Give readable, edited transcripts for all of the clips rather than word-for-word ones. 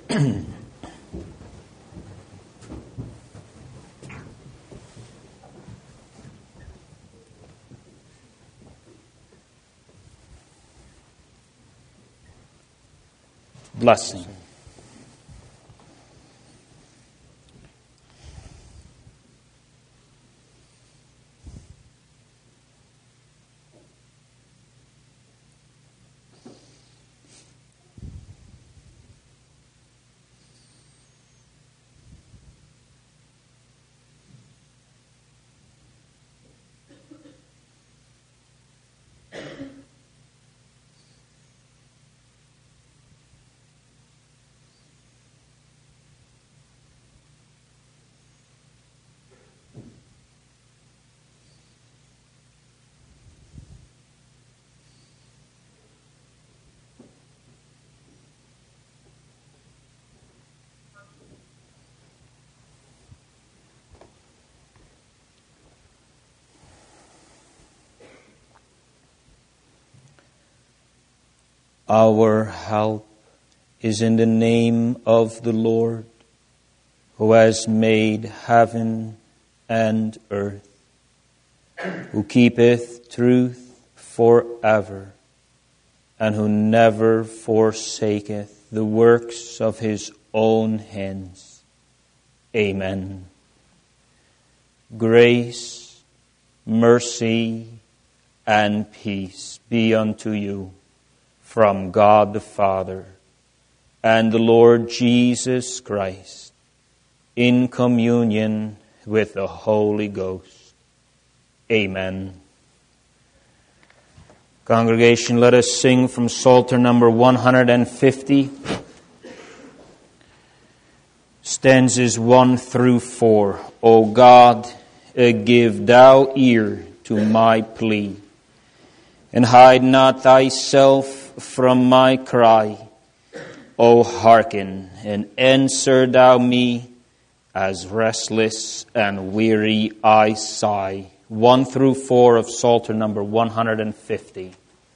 Blessing. Our help is in the name of the Lord, who has made heaven and earth, who keepeth truth forever, and who never forsaketh the works of his own hands. Amen. Grace, mercy, and peace be unto you from God the Father and the Lord Jesus Christ, in communion with the Holy Ghost. Amen. Congregation, let us sing from Psalter number 150, stanzas 1 through 4. O God, give thou ear to my plea, and hide not thyself from my cry. O hearken, and answer thou me, as restless and weary I sigh. 1 through 4 of Psalter number 150.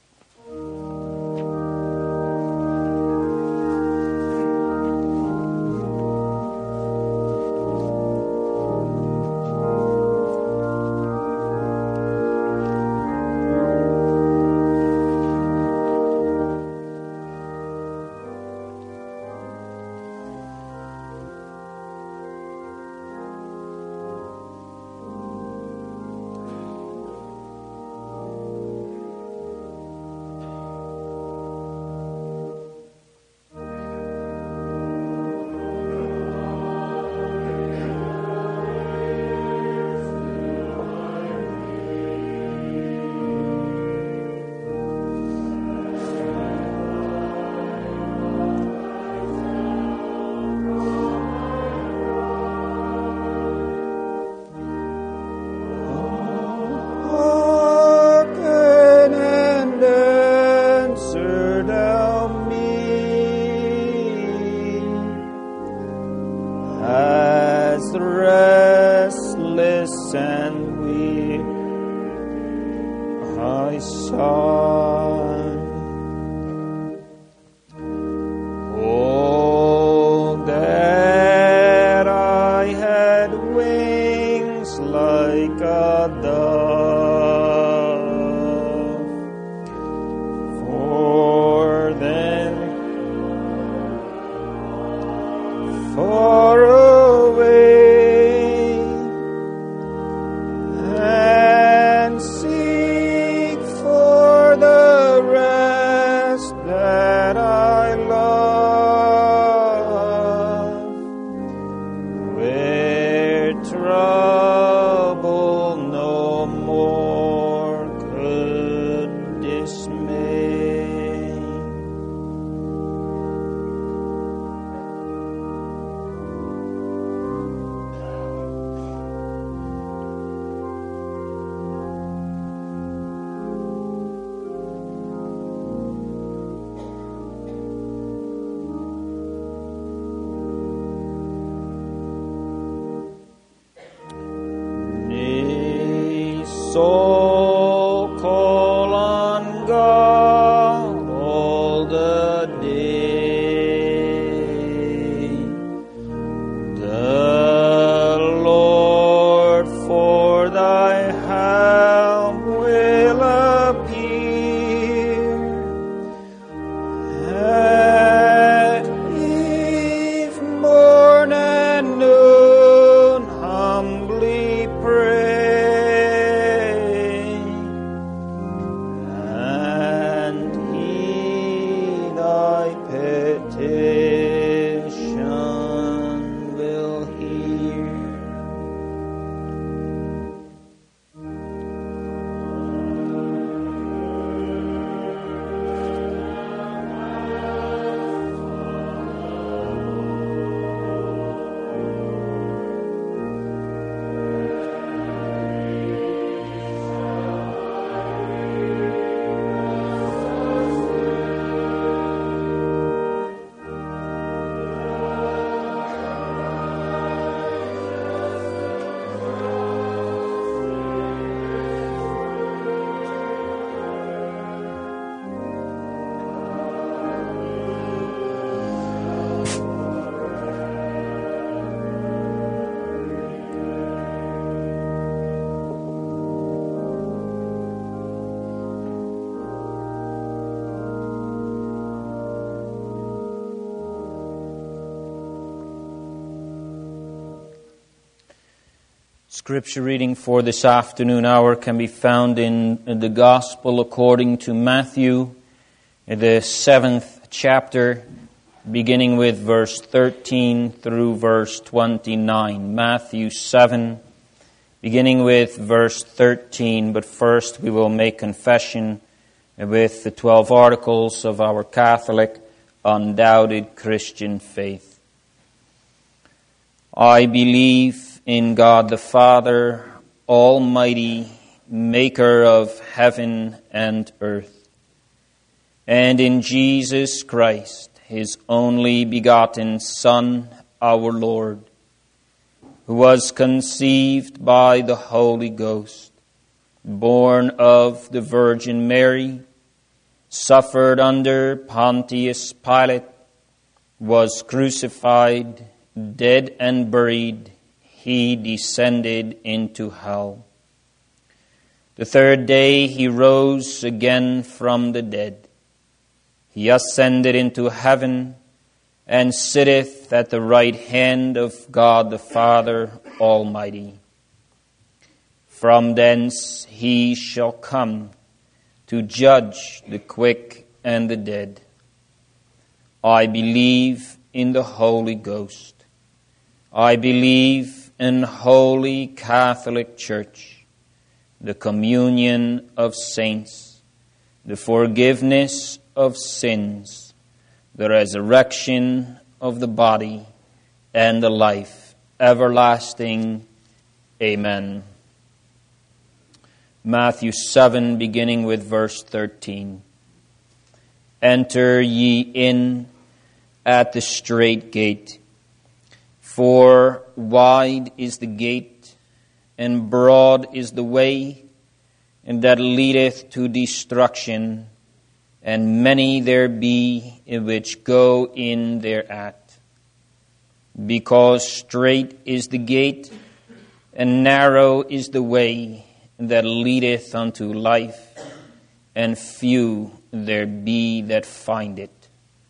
soul call on God all the day. petition will hear. Scripture reading for this afternoon hour can be found in the Gospel according to Matthew, the 7th chapter, beginning with verse 13 through verse 29. Matthew 7, beginning with verse 13. But first we will make confession with the 12 articles of our Catholic, undoubted Christian faith. I believe in God the Father, Almighty, maker of heaven and earth, and in Jesus Christ, His only begotten Son, our Lord, who was conceived by the Holy Ghost, born of the Virgin Mary, suffered under Pontius Pilate, was crucified, dead and buried. He descended into hell. The third day he rose again from the dead. He ascended into heaven and sitteth at the right hand of God the Father Almighty. From thence he shall come to judge the quick and the dead. I believe in the Holy Ghost. I believe in Holy Catholic Church, the communion of saints, the forgiveness of sins, the resurrection of the body, and the life everlasting. Amen. Matthew 7, beginning with verse 13. Enter ye in at the strait gate. For wide is the gate, and broad is the way, and that leadeth to destruction, and many there be which go in thereat. Because strait is the gate, and narrow is the way that leadeth unto life, and few there be that find it.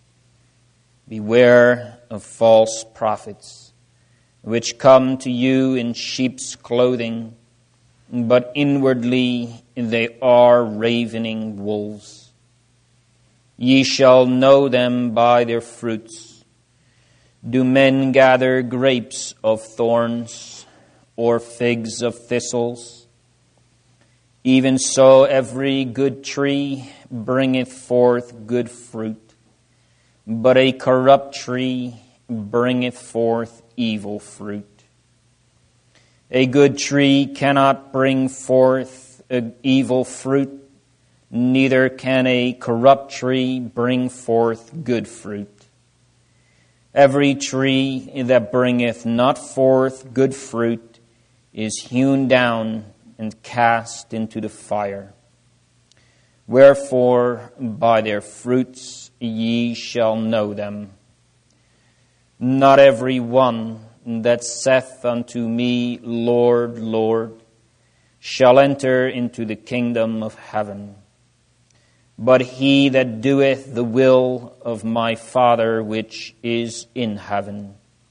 Beware of false prophets, which come to you in sheep's clothing, but inwardly they are ravening wolves. Ye shall know them by their fruits. Do men gather grapes of thorns, or figs of thistles? Even so every good tree bringeth forth good fruit, but a corrupt tree bringeth forth evil fruit. A good tree cannot bring forth evil fruit, neither can a corrupt tree bring forth good fruit. Every tree that bringeth not forth good fruit is hewn down and cast into the fire. Wherefore, by their fruits ye shall know them. Not every one that saith unto me, Lord, Lord, shall enter into the kingdom of heaven, but he that doeth the will of my Father which is in heaven.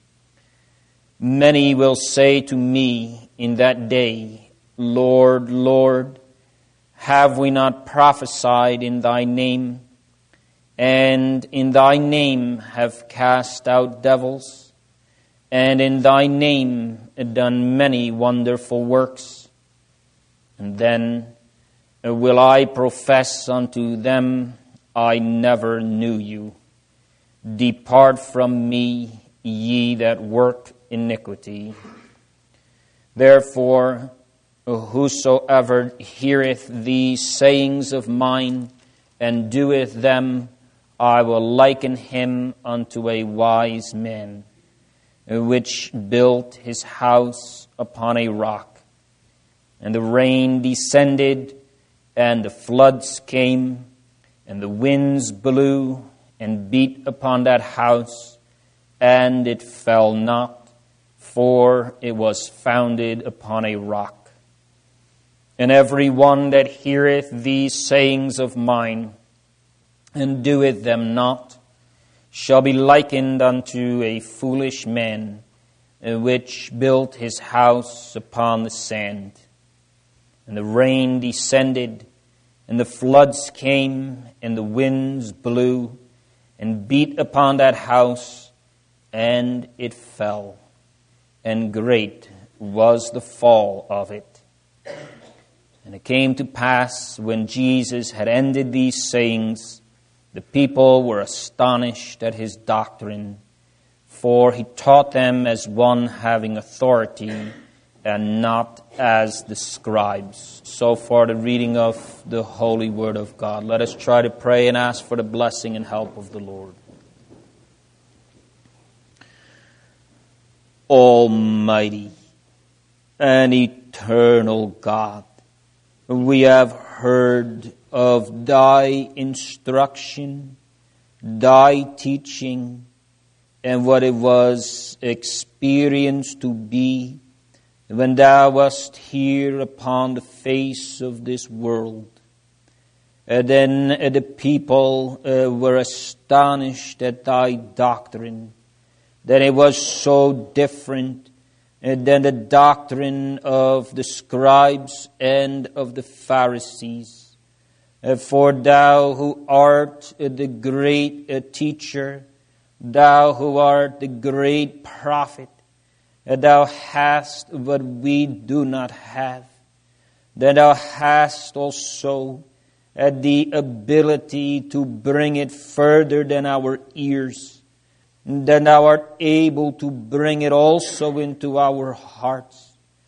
Many will say to me in that day, Lord, Lord, have we not prophesied in thy name, and in thy name have cast out devils, and in thy name done many wonderful works. And then will I profess unto them, I never knew you. Depart from me, ye that work iniquity. Therefore, whosoever heareth these sayings of mine, and doeth them, I will liken him unto a wise man, which built his house upon a rock. And the rain descended, and the floods came, and the winds blew, and beat upon that house, and it fell not, for it was founded upon a rock. And every one that heareth these sayings of mine, and doeth them not, shall be likened unto a foolish man, which built his house upon the sand. And the rain descended, and the floods came, and the winds blew, and beat upon that house, and it fell. And great was the fall of it. And it came to pass, when Jesus had ended these sayings, the people were astonished at his doctrine, for he taught them as one having authority, and not as the scribes. So far the reading of the holy word of God. Let us try to pray and ask for the blessing and help of the Lord. Almighty and eternal God, we have heard of thy instruction, thy teaching, and what it was experienced to be when thou wast here upon the face of this world. And then the people were astonished at thy doctrine, that it was so different than the doctrine of the scribes and of the Pharisees. For thou who art the great teacher, thou who art the great prophet, thou hast what we do not have. That thou hast also the ability to bring it further than our ears. That thou art able to bring it also into our hearts.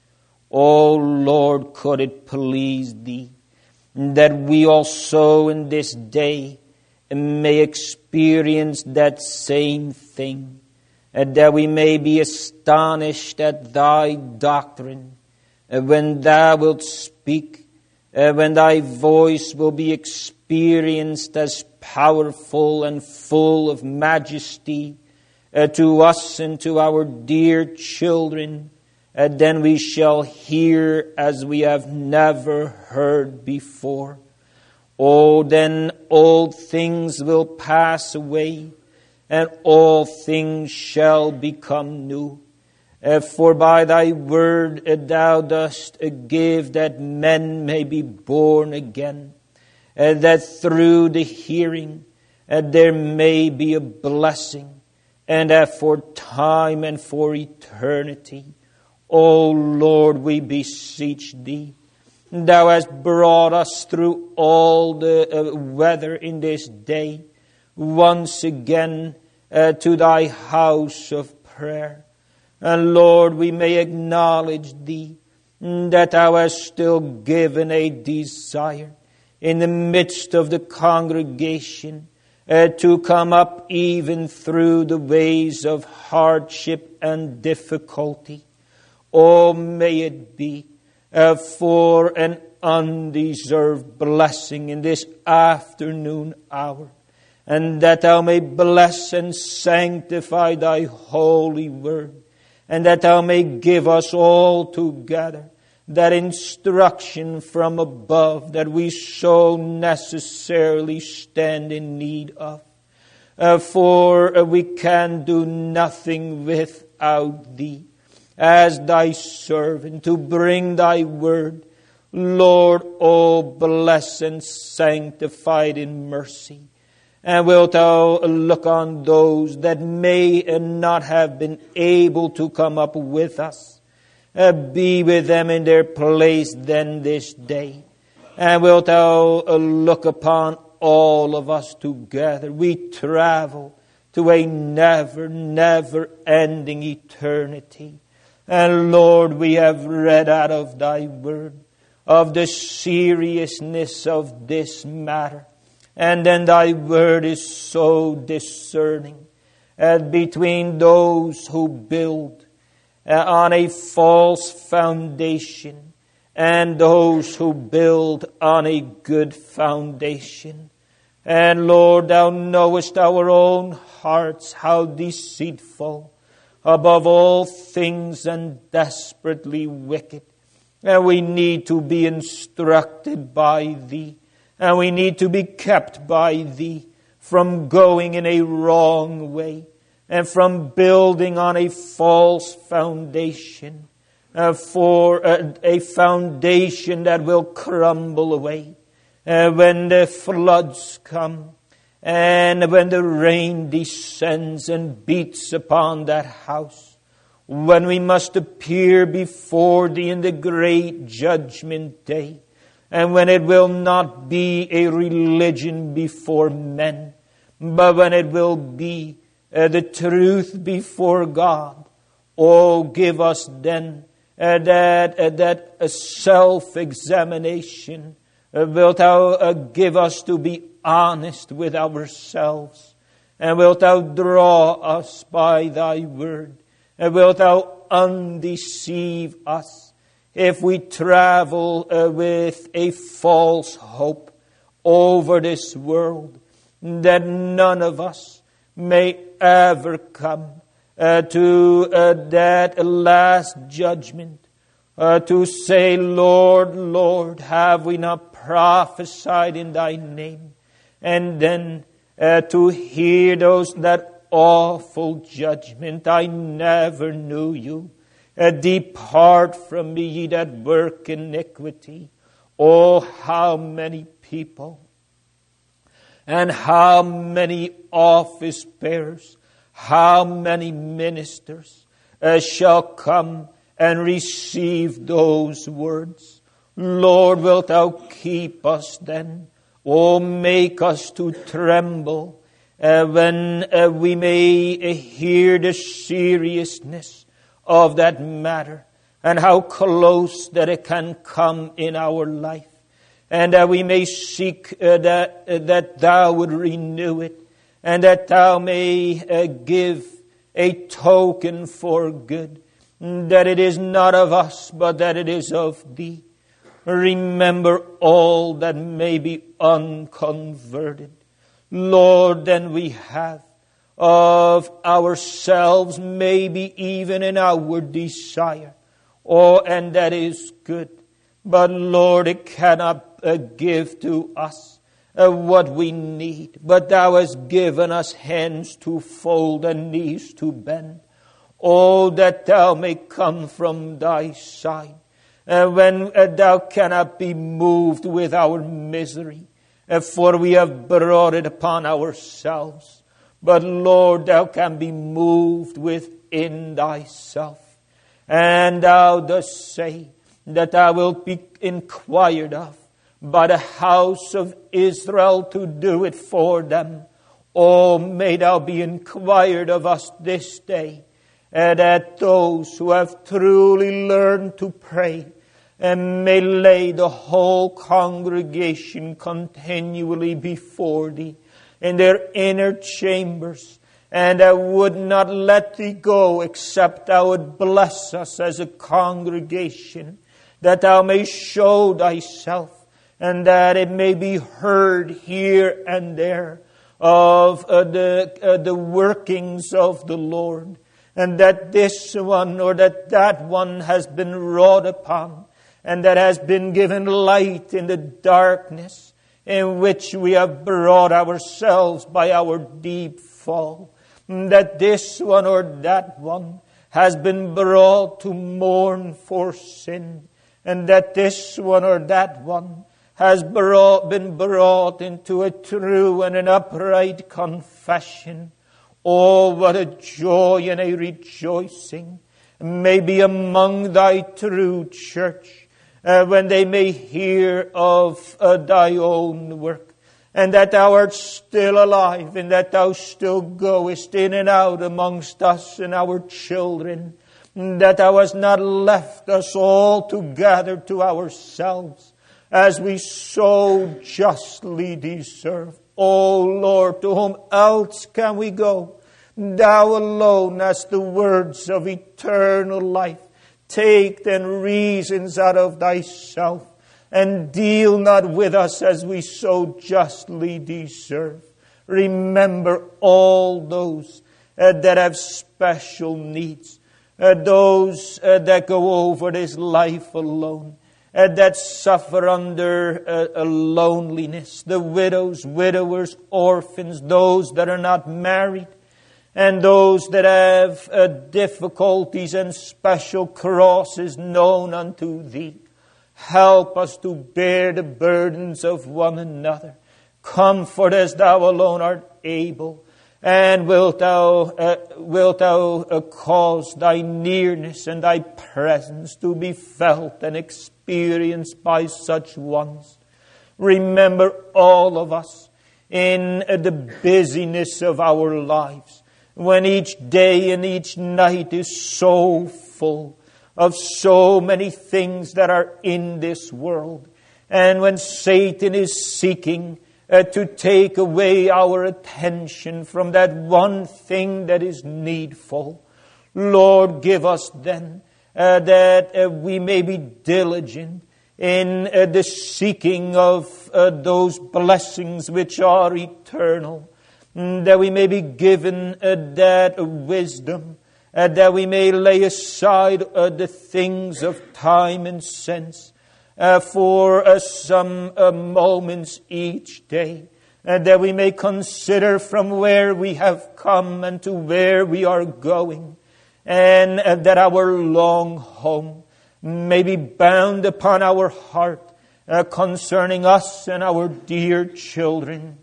O Lord, could it please thee that we also in this day may experience that same thing, and that we may be astonished at thy doctrine, when thou wilt speak, when thy voice will be experienced as powerful and full of majesty to us and to our dear children, and then we shall hear as we have never heard before. Oh, then old things will pass away, and all things shall become new. For by thy word thou dost give that men may be born again, that through the hearing there may be a blessing, and that for time and for eternity. O Lord, we beseech thee. Thou hast brought us through all the weather in this day, once again to thy house of prayer. And Lord, we may acknowledge thee, that thou hast still given a desire in the midst of the congregation to come up even through the ways of hardship and difficulty. Oh, may it be for an undeserved blessing in this afternoon hour, and that thou may bless and sanctify thy holy word, and that thou may give us all together that instruction from above that we so necessarily stand in need of. For we can do nothing without thee. As thy servant to bring thy word, Lord, oh bless and sanctify it in mercy. And wilt thou look on those that may not have been able to come up with us? Be with them in their place then this day. And wilt thou look upon all of us together? We travel to a never, never ending eternity. And Lord, we have read out of thy word of the seriousness of this matter. And then thy word is so discerning between those who build on a false foundation and those who build on a good foundation. And Lord, thou knowest our own hearts, how deceitful, above all things, and desperately wicked. And we need to be instructed by thee. And we need to be kept by thee from going in a wrong way and from building on a false foundation, for a foundation that will crumble away when the floods come and when the rain descends and beats upon that house, when we must appear before thee in the great judgment day. And when it will not be a religion before men, but when it will be the truth before God. Oh, give us then that self-examination. Wilt thou give us to be honest with ourselves? And wilt thou draw us by thy word? And wilt thou undeceive us? If we travel with a false hope over this world, that none of us may ever come to that last judgment, to say, Lord, Lord, have we not prophesied in thy name? And then to hear that awful judgment, I never knew you. Depart from me, ye that work iniquity. Oh, how many people and how many office bearers, how many ministers shall come and receive those words. Lord, wilt thou keep us then? Oh, make us to tremble when we may hear the seriousness of that matter, and how close that it can come in our life, and that we may seek that thou would renew it, and that thou may give a token for good, that it is not of us, but that it is of thee. Remember all that may be unconverted. Lord, then we have of ourselves, maybe even in our desire. Oh, and that is good. But Lord, it cannot give to us what we need. But thou hast given us hands to fold and knees to bend. Oh, that thou may come from thy side. When thou cannot be moved with our misery, for we have brought it upon ourselves. But Lord, thou can be moved within thyself. And thou dost say that thou wilt be inquired of by the house of Israel to do it for them. Oh, may thou be inquired of us this day, that those who have truly learned to pray and may lay the whole congregation continually before thee in their inner chambers, and I would not let thee go except thou would bless us as a congregation, that thou may show thyself, and that it may be heard here and there of the workings of the Lord, and that this one or that one has been wrought upon, and that has been given light in the darkness in which we have brought ourselves by our deep fall, that this one or that one has been brought to mourn for sin, and that this one or that one has been brought into a true and an upright confession. Oh, what a joy and a rejoicing may be among thy true church when they may hear of thy own work, and that thou art still alive, and that thou still goest in and out amongst us and our children, that thou hast not left us altogether to ourselves, as we so justly deserve. O Lord, to whom else can we go? Thou alone hast the words of eternal life. Take then reasons out of thyself, and deal not with us as we so justly deserve. Remember all those that have special needs, those that go over this life alone, that suffer under a loneliness, the widows, widowers, orphans, those that are not married, and those that have difficulties and special crosses known unto thee. Help us to bear the burdens of one another. Comfort as thou alone art able. And wilt thou cause thy nearness and thy presence to be felt and experienced by such ones. Remember all of us in the busyness of our lives, when each day and each night is so full of so many things that are in this world, and when Satan is seeking to take away our attention from that one thing that is needful. Lord, give us then that we may be diligent in the seeking of those blessings which are eternal, that we may be given that wisdom, that we may lay aside the things of time and sense, for some moments each day, that we may consider from where we have come and to where we are going, and that our long home may be bound upon our heart concerning us and our dear children.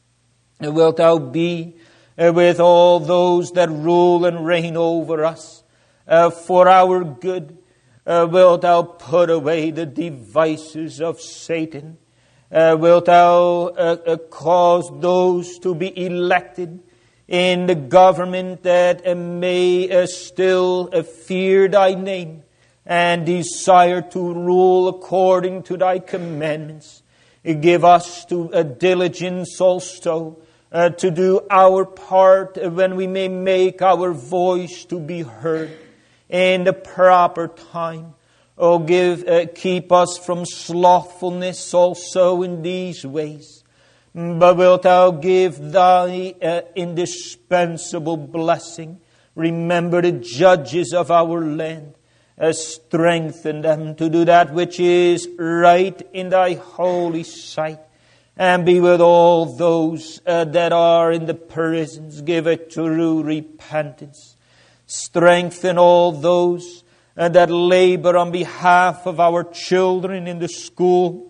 Wilt thou be with all those that rule and reign over us for our good? Wilt thou put away the devices of Satan? Wilt thou cause those to be elected in the government that may still fear thy name and desire to rule according to thy commandments? Give us to diligence also to do our part when we may make our voice to be heard in the proper time. Oh, keep us from slothfulness also in these ways. But wilt thou give thy indispensable blessing? Remember the judges of our land. Strengthen them to do that which is right in thy holy sight. And be with all those that are in the prisons. Give a true repentance. Strengthen all those that labor on behalf of our children in the school,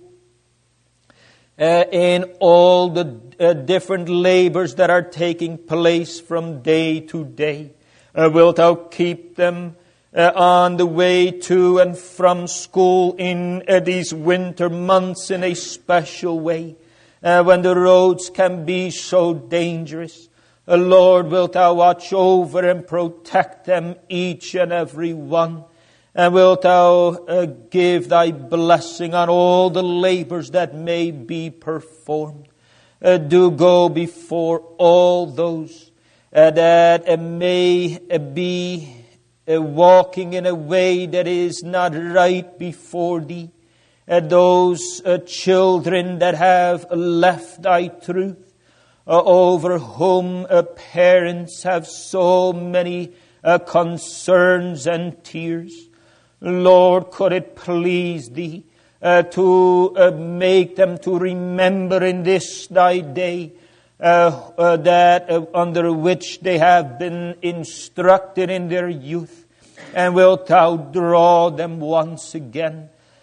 in all the different labors that are taking place from day to day. Wilt thou keep them on the way to and from school in these winter months in a special way, when the roads can be so dangerous. Lord, wilt thou watch over and protect them, each and every one. And wilt thou give thy blessing on all the labors that may be performed. Do go before all those that may be walking in a way that is not right before thee. Those children that have left thy truth, over whom parents have so many concerns and tears. Lord, could it please thee to make them to remember in this thy day that under which they have been instructed in their youth, and wilt thou draw them once again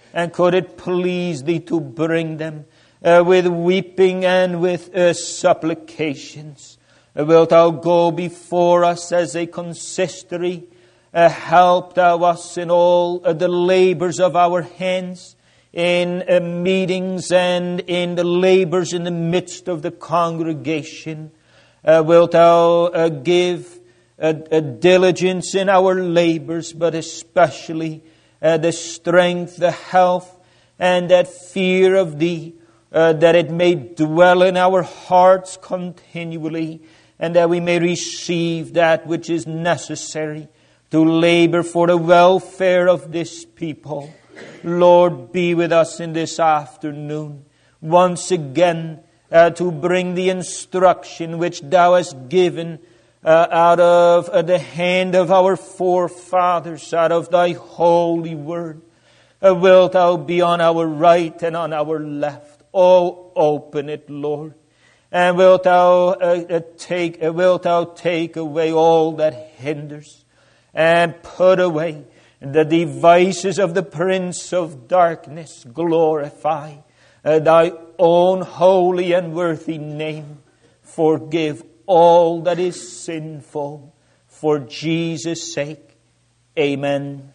And could it please Thee to bring them with weeping and with supplications? Wilt Thou go before us as a consistory? Help Thou us in all the labors of our hands, in meetings and in the labors in the midst of the congregation. Wilt Thou give a diligence in our labors, but especially the strength, the health, and that fear of Thee, that it may dwell in our hearts continually, and that we may receive that which is necessary to labor for the welfare of this people. Lord, be with us in this afternoon, once again, to bring the instruction which Thou hast given out of the hand of our forefathers, out of Thy holy word. Wilt Thou be on our right and on our left? Oh, open it, Lord. And wilt Thou take away all that hinders, and put away the devices of the prince of darkness. Glorify Thy own holy and worthy name. Forgive all that is sinful, for Jesus' sake. Amen.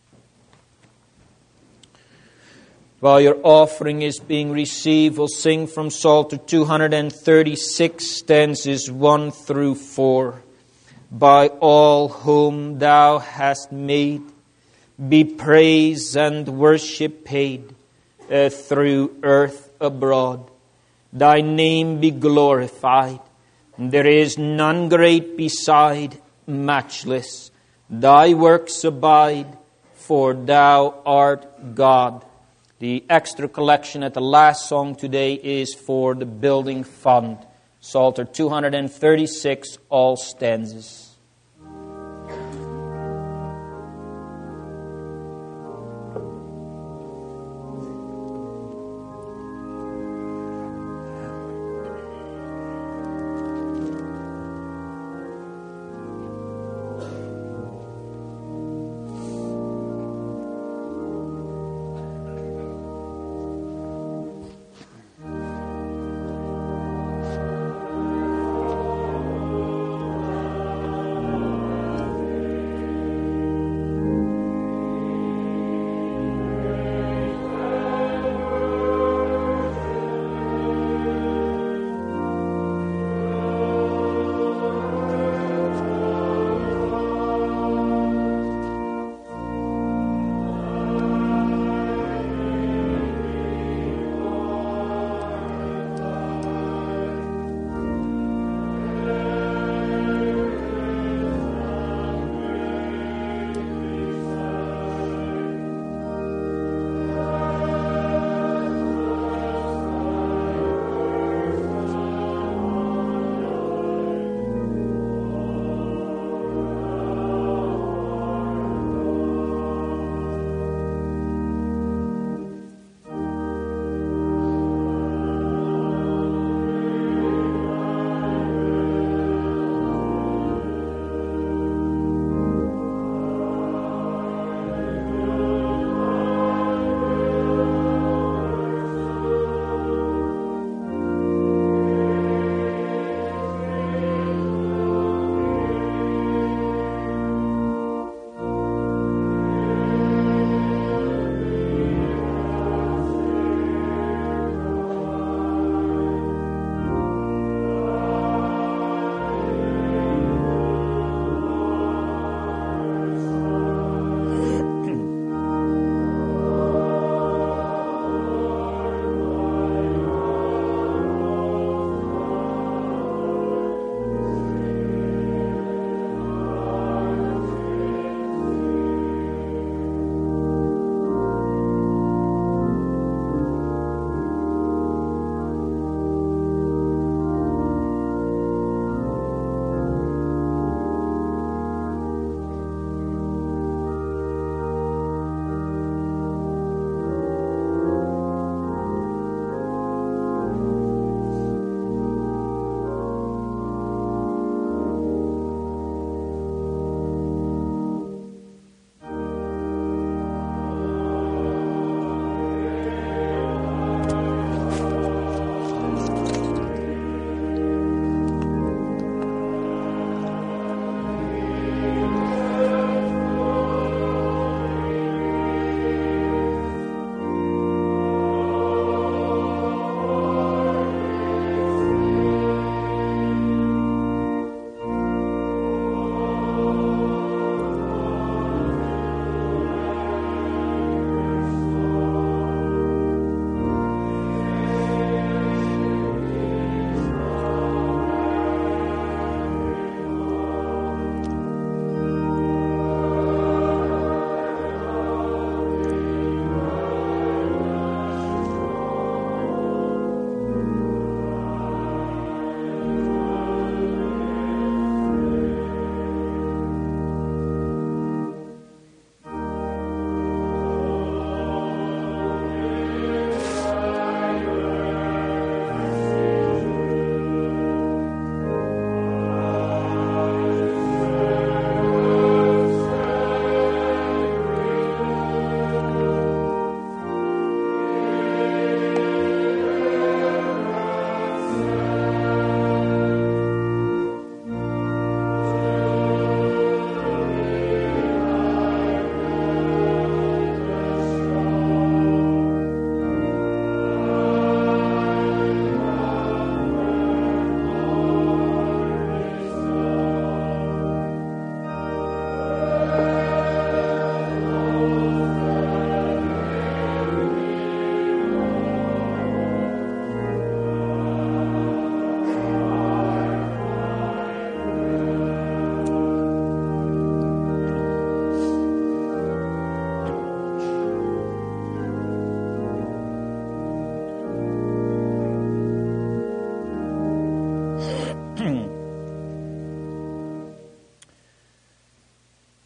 While your offering is being received, we'll sing from Psalter 236, stanzas 1 through 4. By all whom Thou hast made, be praise and worship paid through earth abroad. Thy name be glorified. There is none great beside, matchless. Thy works abide, for Thou art God. The extra collection at the last song today is for the building fund. Psalter 236, all stanzas.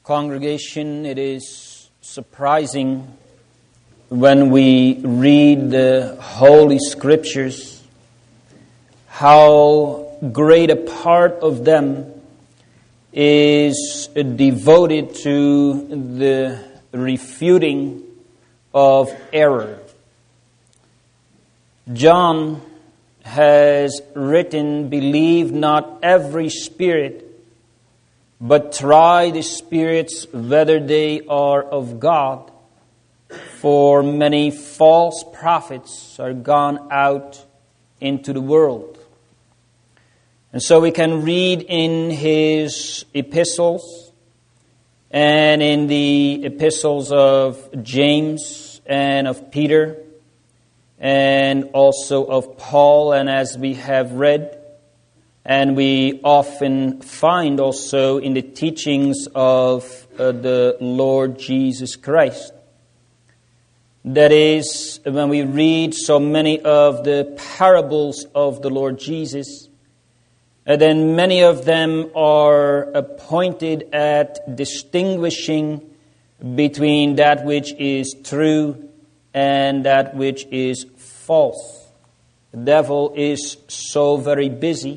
Congregation, it is surprising when we read the Holy Scriptures how great a part of them is devoted to the refuting of error. John has written, "Believe not every spirit, but try the spirits whether they are of God, for many false prophets are gone out into the world." And so we can read in his epistles and in the epistles of James and of Peter and also of Paul, and as we have read, and we often find also in the teachings of the Lord Jesus Christ. That is, when we read so many of the parables of the Lord Jesus, then many of them are pointed at distinguishing between that which is true and that which is false. The devil is so very busy.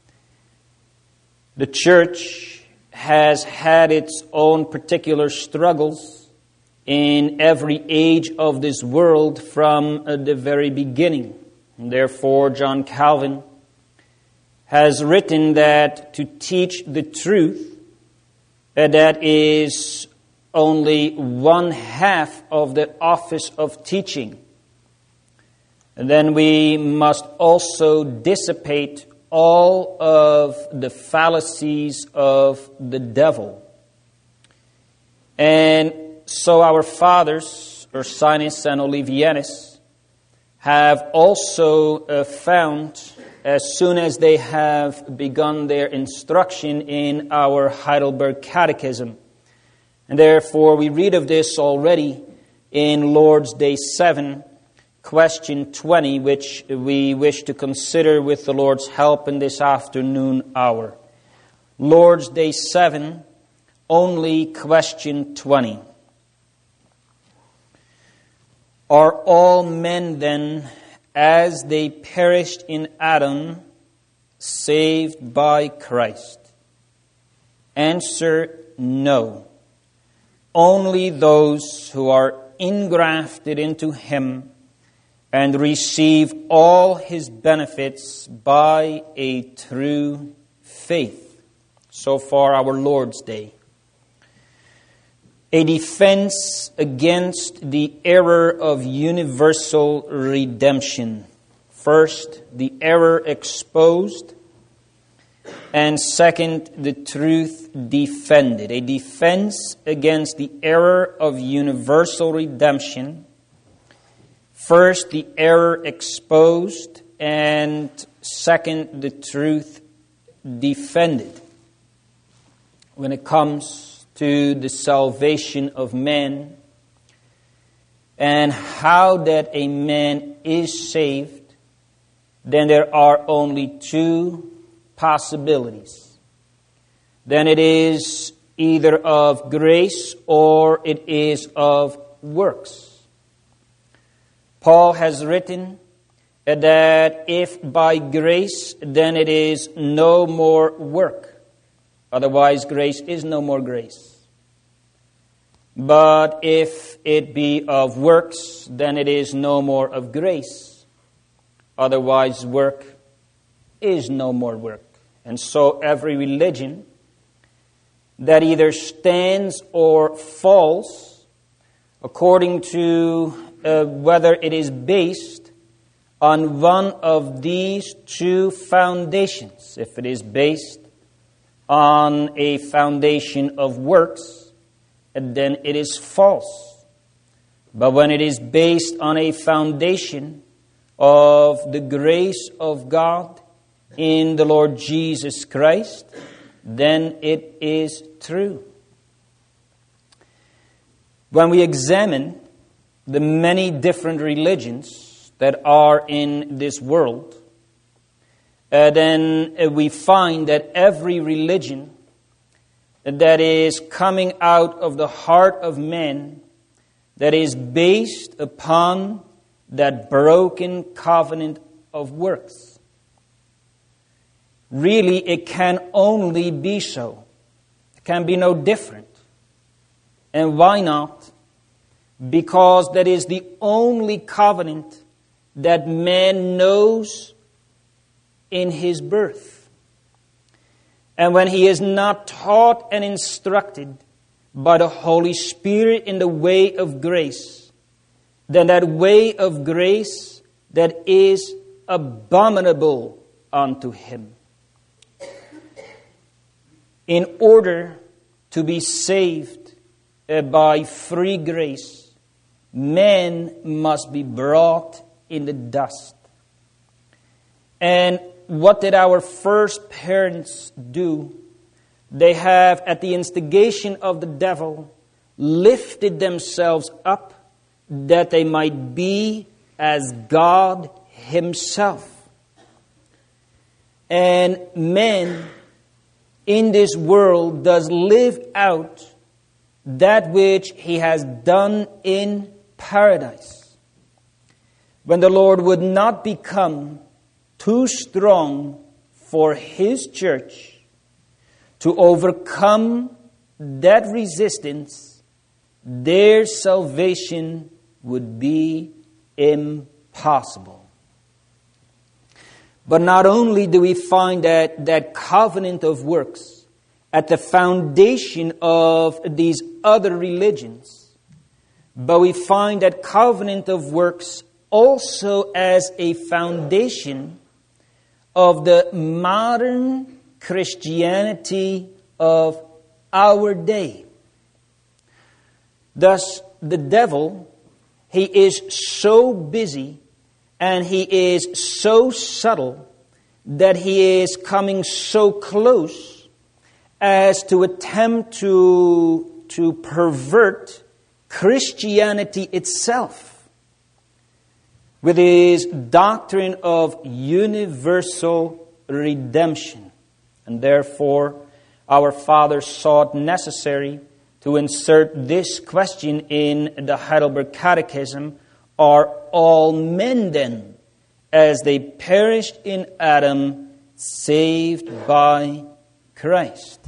The church has had its own particular struggles in every age of this world from the very beginning. And therefore, John Calvin has written that to teach the truth, that is only one half of the office of teaching. And then we must also dissipate all of the fallacies of the devil. And so our fathers, Ursinus and Olivianus, have also found, as soon as they have begun their instruction in our Heidelberg Catechism, and therefore we read of this already in Lord's Day 7, question 20, which we wish to consider with the Lord's help in this afternoon hour. Lord's Day 7, only question 20. Are all men then, as they perished in Adam, saved by Christ? Answer, no. Only those who are ingrafted into Him and receive all His benefits by a true faith. So far, our Lord's Day. A defense against the error of universal redemption. First, the error exposed, and second, the truth defended. A defense against the error of universal redemption. First, the error exposed, and second, the truth defended. When it comes to the salvation of man and how that a man is saved, then there are only two possibilities. Then it is either of grace or it is of works. Paul has written that if by grace, then it is no more work. Otherwise, grace is no more grace. But if it be of works, then it is no more of grace. Otherwise, work is no more work. And so every religion that either stands or falls according to whether it is based on one of these two foundations. If it is based on a foundation of works, then it is false. But when it is based on a foundation of the grace of God in the Lord Jesus Christ, then it is true. When we examine the many different religions that are in this world, then we find that every religion that is coming out of the heart of men, that is based upon that broken covenant of works. Really, it can only be so. It can be no different. And why not? Because that is the only covenant that man knows in his birth. And when he is not taught and instructed by the Holy Spirit in the way of grace, then that way of grace that is abominable unto him. In order to be saved by free grace, man must be brought in the dust. And what did our first parents do? They have, at the instigation of the devil, lifted themselves up that they might be as God himself. And man in this world does live out that which he has done in paradise. When the Lord would not become too strong for his church to overcome that resistance, their salvation would be impossible. But not only do we find that covenant of works at the foundation of these other religions, but we find that covenant of works also as a foundation of the modern Christianity of our day. Thus, the devil, he is so busy and he is so subtle that he is coming so close as to attempt to pervert Christianity itself with his doctrine of universal redemption. And therefore, our fathers sought necessary to insert this question in the Heidelberg Catechism: are all men then, as they perished in Adam, saved by Christ?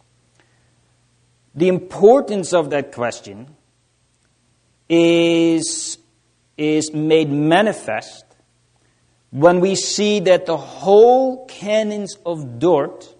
The importance of that question is made manifest when we see that the whole canons of Dort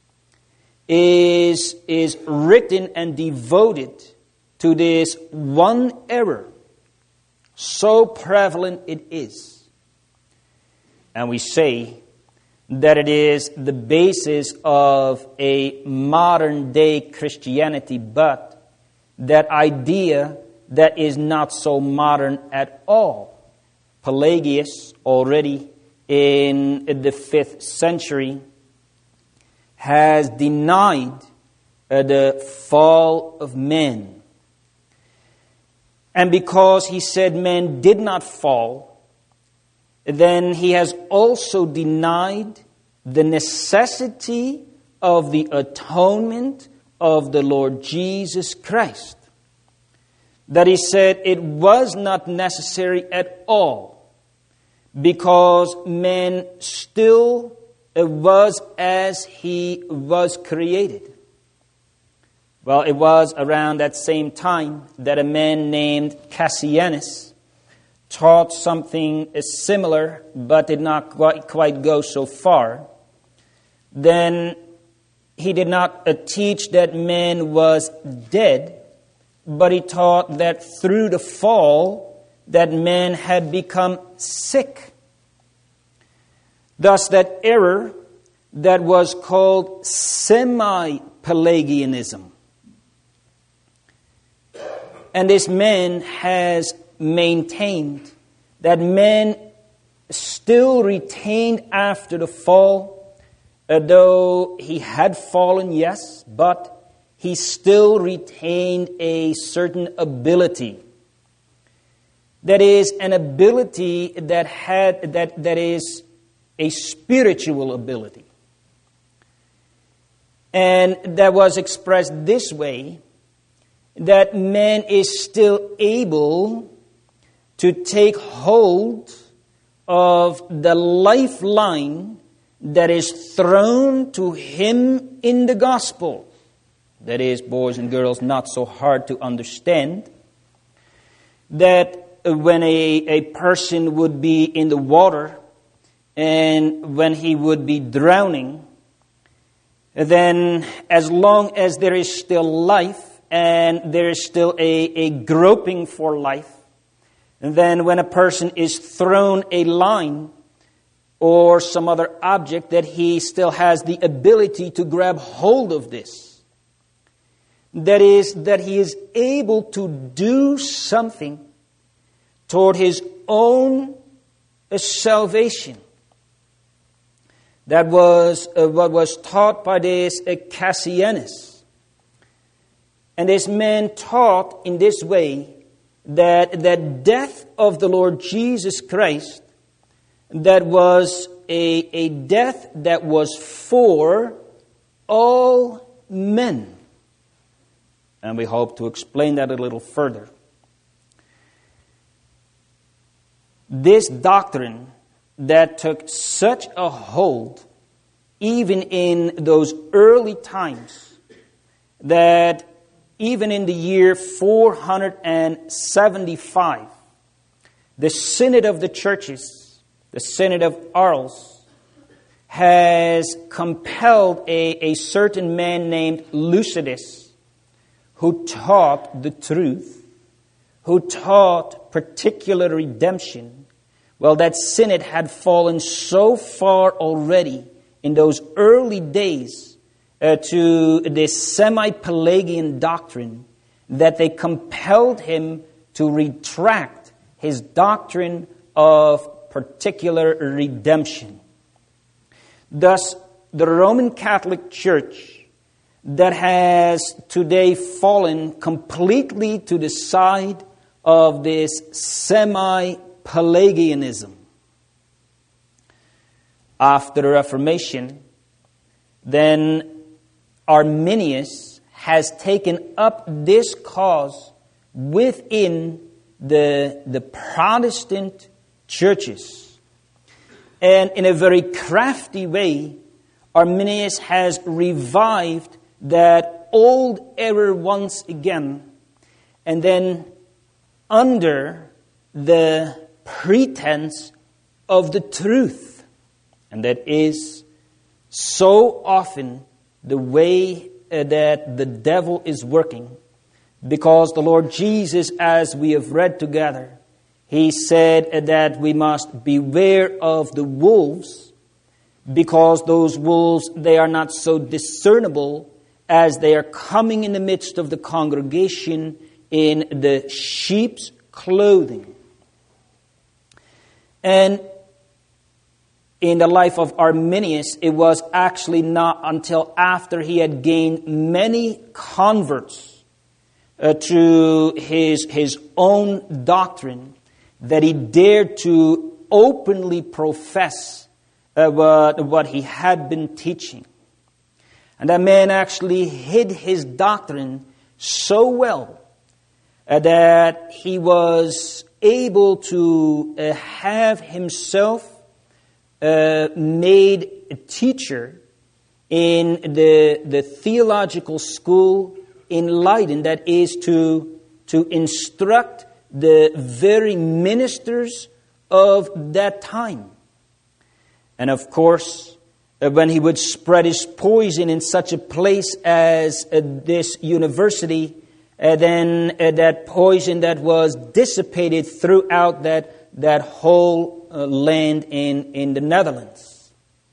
is written and devoted to this one error. So prevalent it is. And we say that it is the basis of a modern day Christianity, but that idea that is not so modern at all. Pelagius, already in the 5th century, has denied the fall of man. And because he said man did not fall, then he has also denied the necessity of the atonement of the Lord Jesus Christ. That he said it was not necessary at all, because man still was as he was created. Well, it was around that same time that a man named Cassianus taught something similar, but did not quite go so far. Then he did not teach that man was dead, but he taught that through the fall that man had become sick. Thus, that error that was called semi-Pelagianism. And this man has maintained that man still retained after the fall, though he had fallen, yes, but he still retained a certain ability. That is an ability that is a spiritual ability. And that was expressed this way, that man is still able to take hold of the lifeline that is thrown to him in the gospel. That is, boys and girls, not so hard to understand. That when a person would be in the water and when he would be drowning, then as long as there is still life and there is still a groping for life, and then when a person is thrown a line or some other object, that he still has the ability to grab hold of this. That is, that he is able to do something toward his own salvation. That was what was taught by this Cassianus. And this man taught in this way that the death of the Lord Jesus Christ, that was a death that was for all men. And we hope to explain that a little further. This doctrine that took such a hold, even in those early times, that even in the year 475, the Synod of the Churches, the Synod of Arles, has compelled a certain man named Lucidus, who taught the truth, who taught particular redemption. Well, that synod had fallen so far already in those early days to this semi-Pelagian doctrine that they compelled him to retract his doctrine of particular redemption. Thus, the Roman Catholic Church that has today fallen completely to the side of this semi-Pelagianism. After the Reformation, then Arminius has taken up this cause within the Protestant churches. And in a very crafty way, Arminius has revived that old error once again, and then under the pretense of the truth. And that is so often the way that the devil is working, because the Lord Jesus, as we have read together, He said that we must beware of the wolves, because those wolves, they are not so discernible as they are coming in the midst of the congregation in the sheep's clothing. And in the life of Arminius, it was actually not until after he had gained many converts to his own doctrine that he dared to openly profess what he had been teaching. And that man actually hid his doctrine so well that he was able to have himself made a teacher in the theological school in Leiden, that is to instruct the very ministers of that time. And of course, when he would spread his poison in such a place as this university, then that poison that was dissipated throughout that whole land in the Netherlands.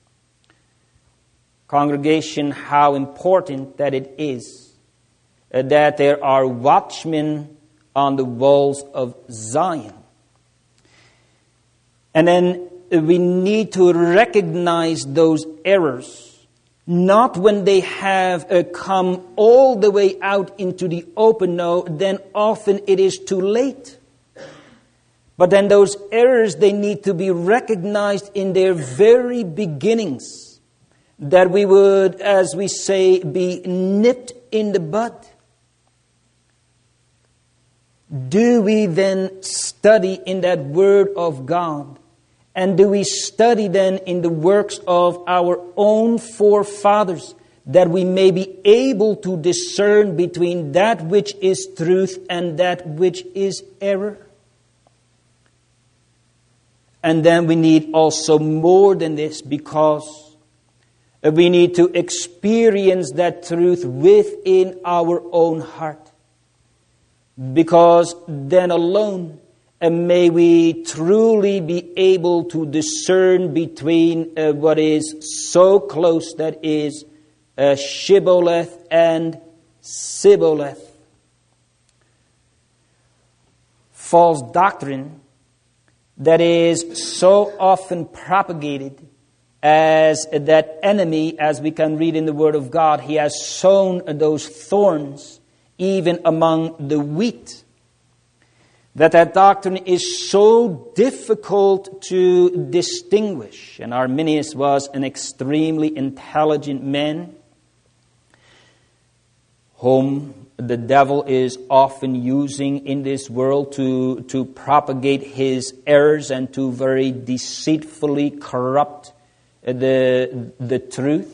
Congregation, how important that it is that there are watchmen on the walls of Zion. And then we need to recognize those errors, not when they have come all the way out into the open. No, then often it is too late. But then those errors, they need to be recognized in their very beginnings. that we would, as we say, be nipped in the bud? Do we then study in that Word of God? And do we study then in the works of our own forefathers, that we may be able to discern between that which is truth and that which is error? And then we need also more than this, because we need to experience that truth within our own heart. Because then alone may we truly be able to discern between what is so close, that is Shibboleth and Sibboleth. False doctrine that is so often propagated, as that enemy, as we can read in the Word of God, he has sown those thorns even among the wheat. That doctrine is so difficult to distinguish. And Arminius was an extremely intelligent man, whom the devil is often using in this world to propagate his errors and to very deceitfully corrupt the truth.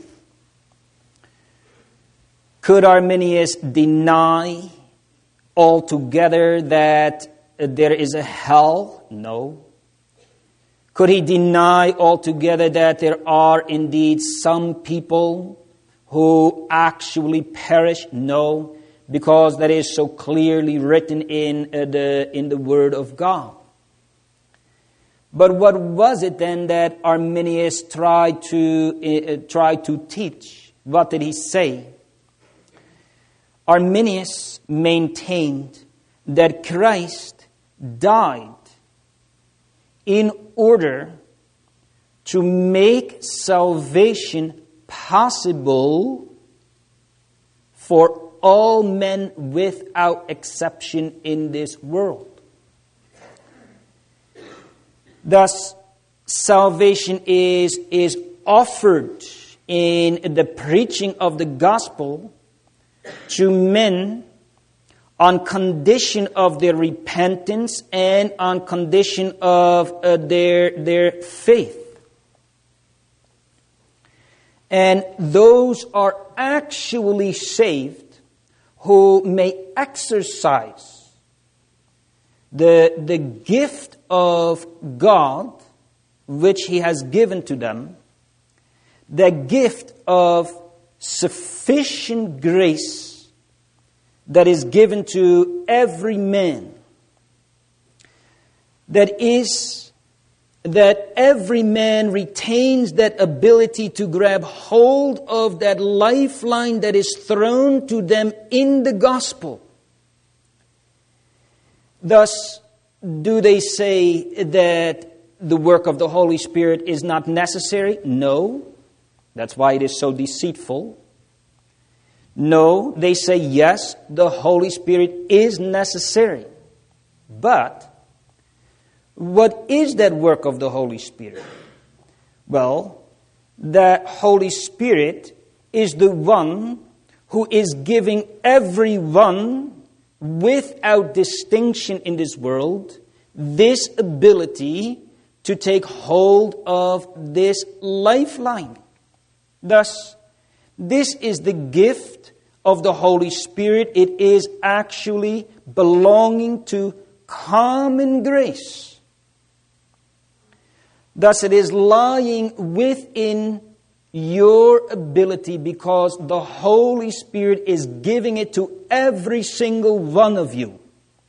Could Arminius deny altogether that there is a hell? No. Could he deny altogether that there are indeed some people who actually perish? No, because that is so clearly written in the Word of God. But what was it then that Arminius tried to teach? What did he say? Arminius maintained that Christ died in order to make salvation possible for all men without exception in this world. Thus, salvation is offered in the preaching of the gospel to men on condition of their repentance and on condition of their faith. And those are actually saved who may exercise the gift of God which He has given to them, the gift of sufficient grace that is given to every man. That is, that every man retains that ability to grab hold of that lifeline that is thrown to them in the gospel. Thus, do they say that the work of the Holy Spirit is not necessary? No. That's why it is so deceitful. No, they say yes, the Holy Spirit is necessary. But what is that work of the Holy Spirit? Well, the Holy Spirit is the one who is giving everyone, without distinction in this world, this ability to take hold of this lifeline. Thus, this is the gift of the Holy Spirit. It is actually belonging to common grace. Thus, it is lying within your ability, because the Holy Spirit is giving it to every single one of you.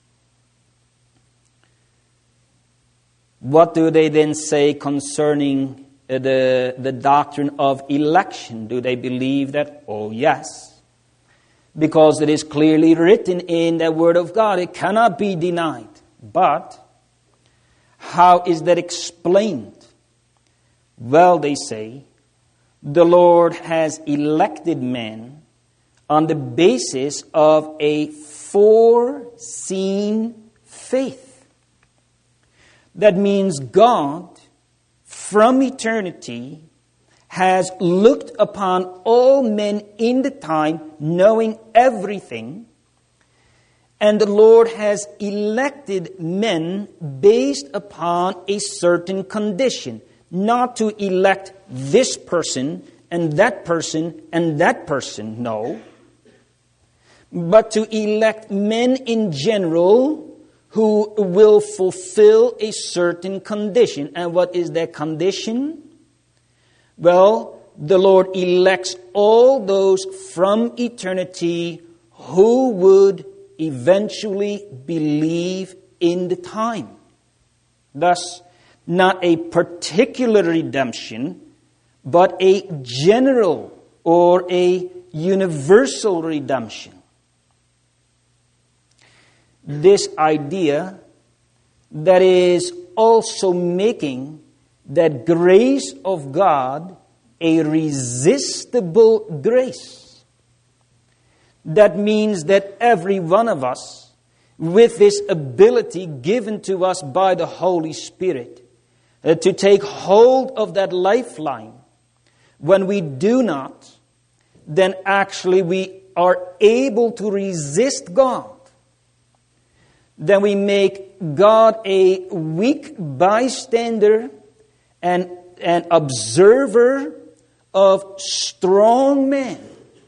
What do they then say concerning the doctrine of election? Do they believe that? Oh, yes. Because it is clearly written in the Word of God. It cannot be denied. But how is that explained? Well, they say, the Lord has elected man on the basis of a foreseen faith. That means God, from eternity, has looked upon all men in the time, knowing everything, and the Lord has elected men based upon a certain condition, not to elect this person and that person and that person, no, but to elect men in general who will fulfill a certain condition. And what is that condition? Well, the Lord elects all those from eternity who would eventually believe in the time. Thus, not a particular redemption, but a general or a universal redemption. This idea that is also making that grace of God a resistible grace. That means that every one of us, with this ability given to us by the Holy Spirit, to take hold of that lifeline, when we do not, then actually we are able to resist God. Then we make God a weak bystander and an observer of strong men.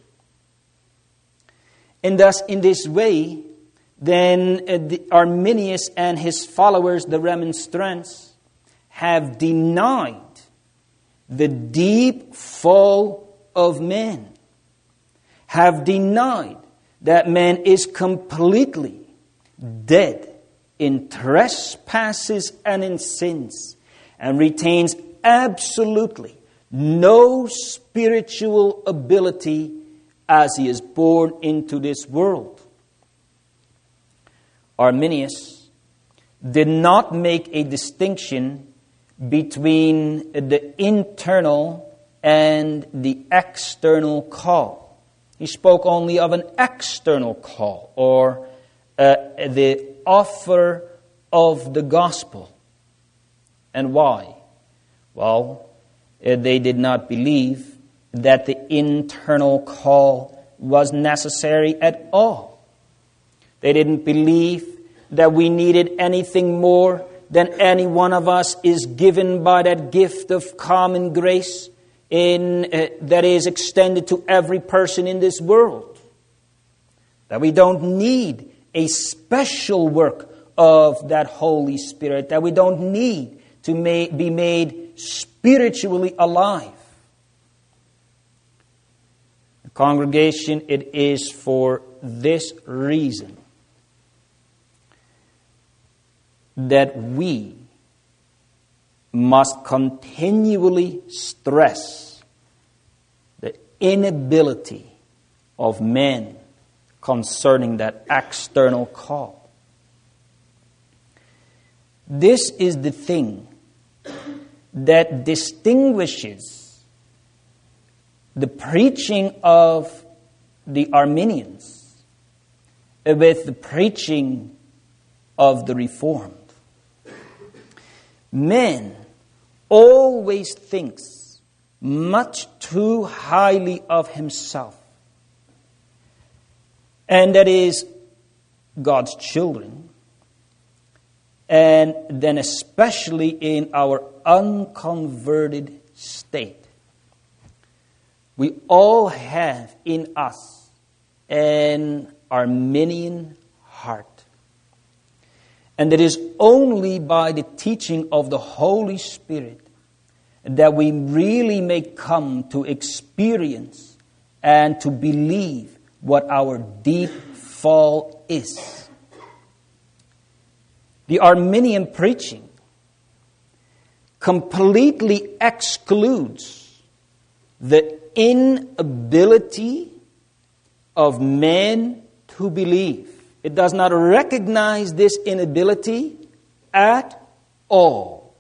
And thus, in this way, then Arminius and his followers, the Remonstrants, have denied the deep fall of man, have denied that man is completely dead in trespasses and in sins, and retains absolutely no spiritual ability as he is born into this world. Arminius did not make a distinction between the internal and the external call. He spoke only of an external call, or the offer of the gospel. And why? Well, they did not believe that the internal call was necessary at all. They didn't believe that we needed anything more than any one of us is given by that gift of common grace that is extended to every person in this world. That we don't need a special work of that Holy Spirit, that we don't need to be made spiritually alive. The congregation, it is for this reason that we must continually stress the inability of men concerning that external call. This is the thing that distinguishes the preaching of the Arminians with the preaching of the Reformed. Man always thinks much too highly of himself. And that is God's children. And then especially in our unconverted state. We all have in us an Arminian heart. And it is only by the teaching of the Holy Spirit that we really may come to experience and to believe what our deep fall is. The Arminian preaching completely excludes the inability of men to believe. It does not recognize this inability at all.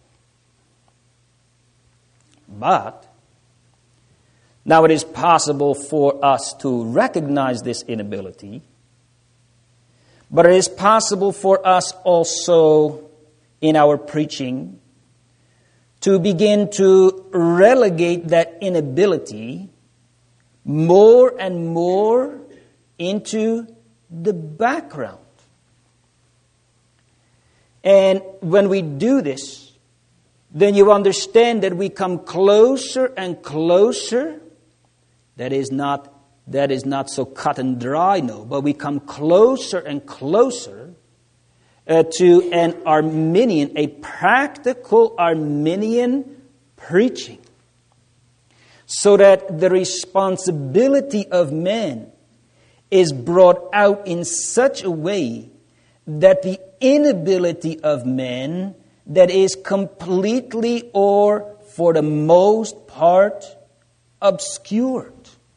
But now it is possible for us to recognize this inability, but it is possible for us also in our preaching to begin to relegate that inability more and more into the background. And when we do this, then you understand that we come closer and closer. That is not so cut and dry, no, but we come closer and closer to an Arminian, a practical Arminian preaching. So that the responsibility of man is brought out in such a way that the inability of man that is completely or for the most part obscured.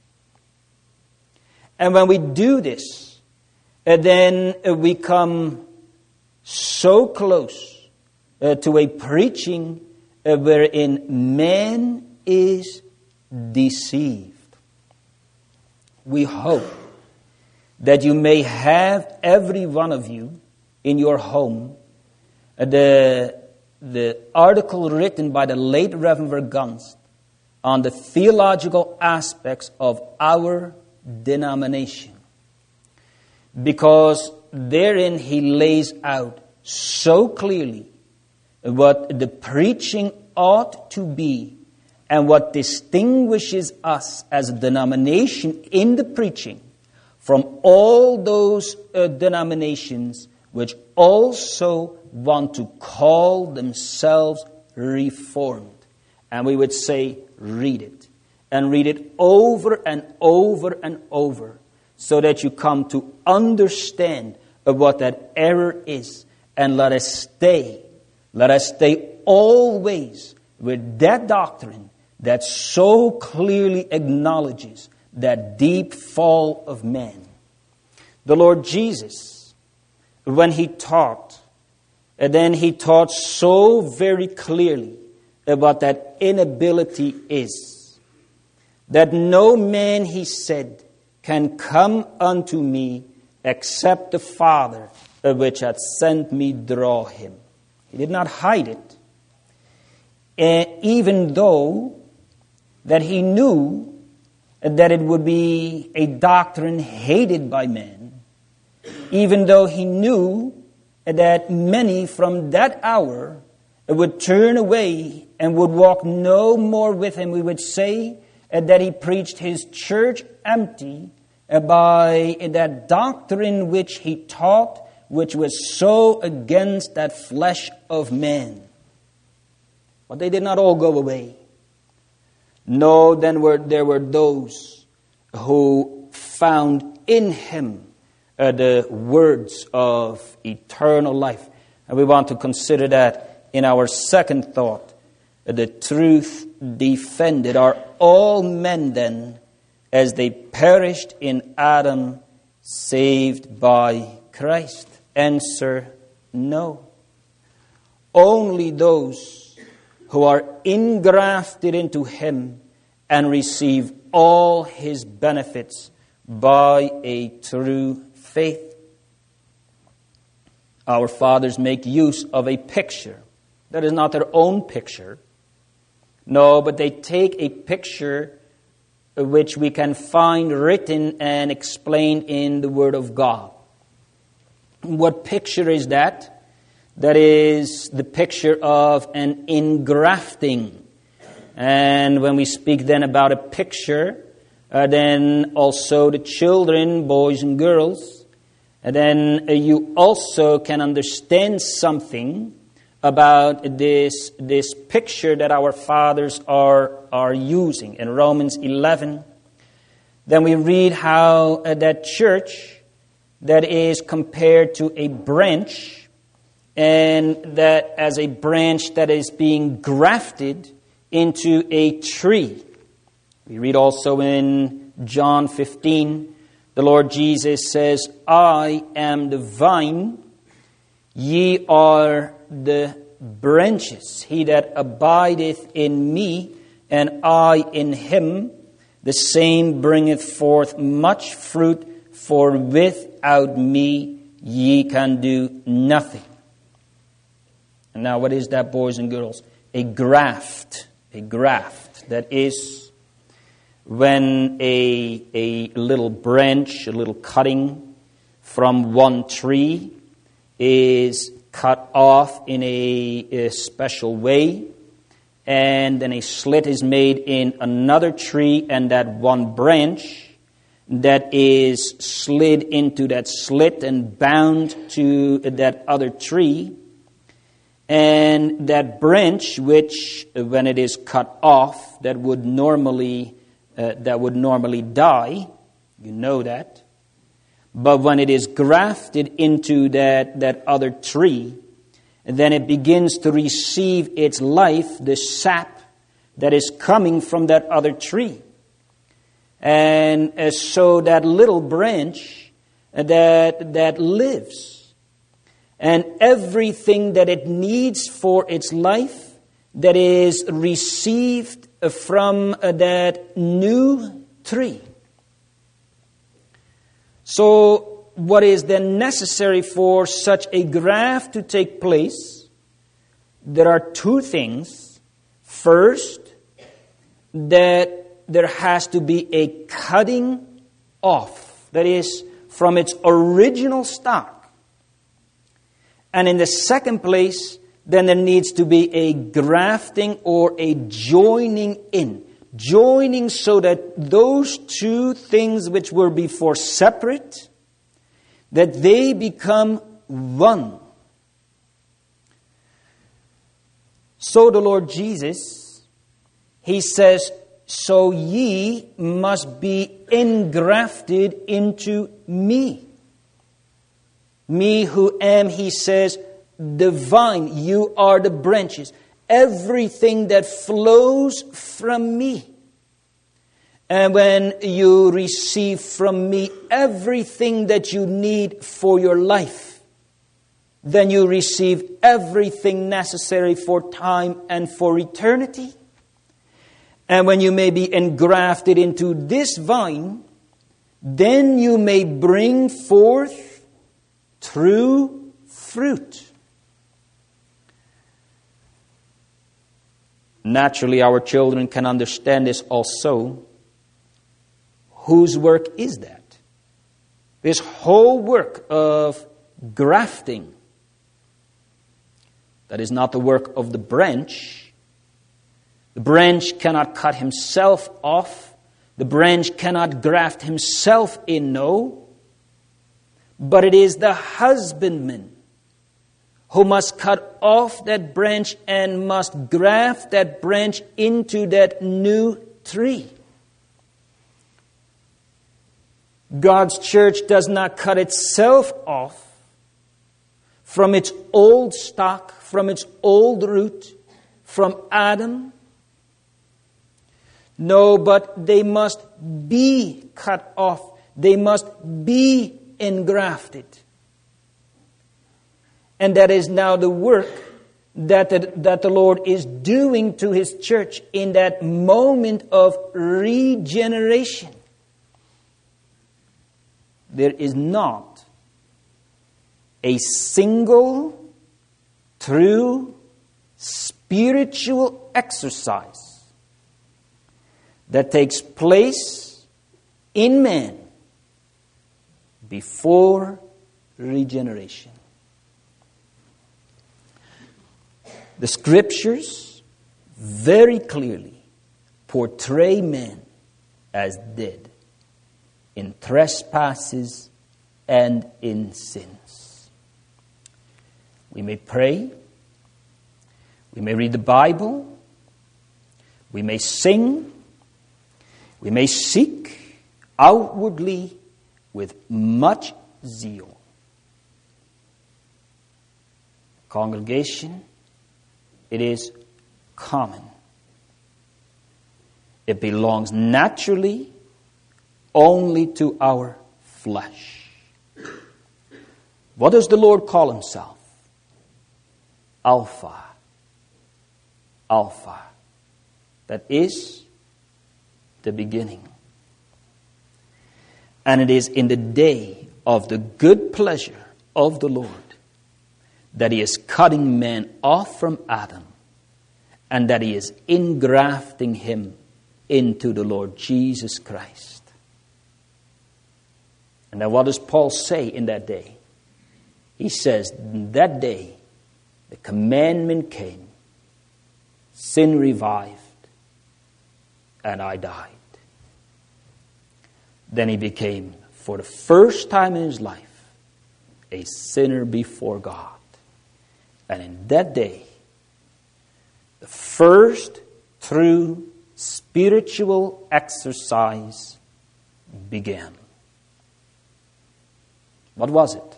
And when we do this, then we come so close to a preaching wherein man is deceived. We hope that you may have, every one of you, in your home, the article written by the late Reverend Vergunst on the theological aspects of our denomination. Because therein he lays out so clearly what the preaching ought to be and what distinguishes us as a denomination in the preaching from all those denominations which also want to call themselves Reformed. And we would say, read it. And read it over and over and over, so that you come to understand what that error is. And let us stay always with that doctrine that so clearly acknowledges that deep fall of man. The Lord Jesus, when he taught, and then he taught so very clearly about that inability is. That no man, he said, can come unto me except the Father which hath sent me draw him. He did not hide it. Even though that he knew that it would be a doctrine hated by men, even though he knew that many from that hour would turn away and would walk no more with him, we would say that he preached his church empty by that doctrine which he taught, which was so against that flesh of man. But they did not all go away. No, then there were those who found in him the words of eternal life. And we want to consider that in our second thought. The truth defended. Are all men then, as they perished in Adam, saved by Christ? Answer, no. Only those who are engrafted into him and receive all his benefits by a true faith. Our fathers make use of a picture that is not their own picture. No, but they take a picture which we can find written and explained in the Word of God. What picture is that? That is the picture of an engrafting. And when we speak then about a picture, then also the children, boys and girls, and then you also can understand something about this picture that our fathers are using. In Romans 11, then we read how that church that is compared to a branch, and that as a branch that is being grafted into a tree. We read also in John 15, the Lord Jesus says, I am the vine, ye are the branches. He that abideth in me, and I in him, the same bringeth forth much fruit, for without me ye can do nothing. And now what is that, boys and girls? a graft. A graft, that is when a little branch, a little cutting from one tree is cut off in a special way, and then a slit is made in another tree, and that one branch that is slid into that slit and bound to that other tree, and that branch, which when it is cut off, that would normally die, you know that. But when it is grafted into that other tree, then it begins to receive its life, the sap that is coming from that other tree. And so that little branch that lives, and everything that it needs for its life that is received from that new tree. So what is then necessary for such a graft to take place? There are two things. First, that there has to be a cutting off, that is, from its original stock. And in the second place, then there needs to be a grafting or a joining in. Joining so that those two things which were before separate, that they become one. So the Lord Jesus, He says, so ye must be engrafted into me. Me who am, He says, the vine. You are the branches. Everything that flows from me. And when you receive from me everything that you need for your life, then you receive everything necessary for time and for eternity. And when you may be engrafted into this vine, then you may bring forth true fruit. Naturally, our children can understand this also. Whose work is that? This whole work of grafting. That is not the work of the branch. The branch cannot cut himself off. The branch cannot graft himself in, no. But it is the husbandman who must cut off that branch and must graft that branch into that new tree. God's church does not cut itself off from its old stock, from its old root, from Adam. No, but they must be cut off. They must be engrafted. And that is now the work that the Lord is doing to His church in that moment of regeneration. There is not a single true spiritual exercise that takes place in man before regeneration. The Scriptures very clearly portray man as dead in trespasses and in sins. We may pray, we may read the Bible, we may sing, we may seek outwardly with much zeal. Congregation, it is common. It belongs naturally only to our flesh. What does the Lord call Himself? Alpha. Alpha. That is the beginning. And it is in the day of the good pleasure of the Lord that He is cutting man off from Adam and that he is engrafting him into the Lord Jesus Christ. And then what does Paul say in that day? He says, in that day, the commandment came, sin revived, and I died. Then he became, for the first time in his life, a sinner before God. And in that day, the first true spiritual exercise began. What was it?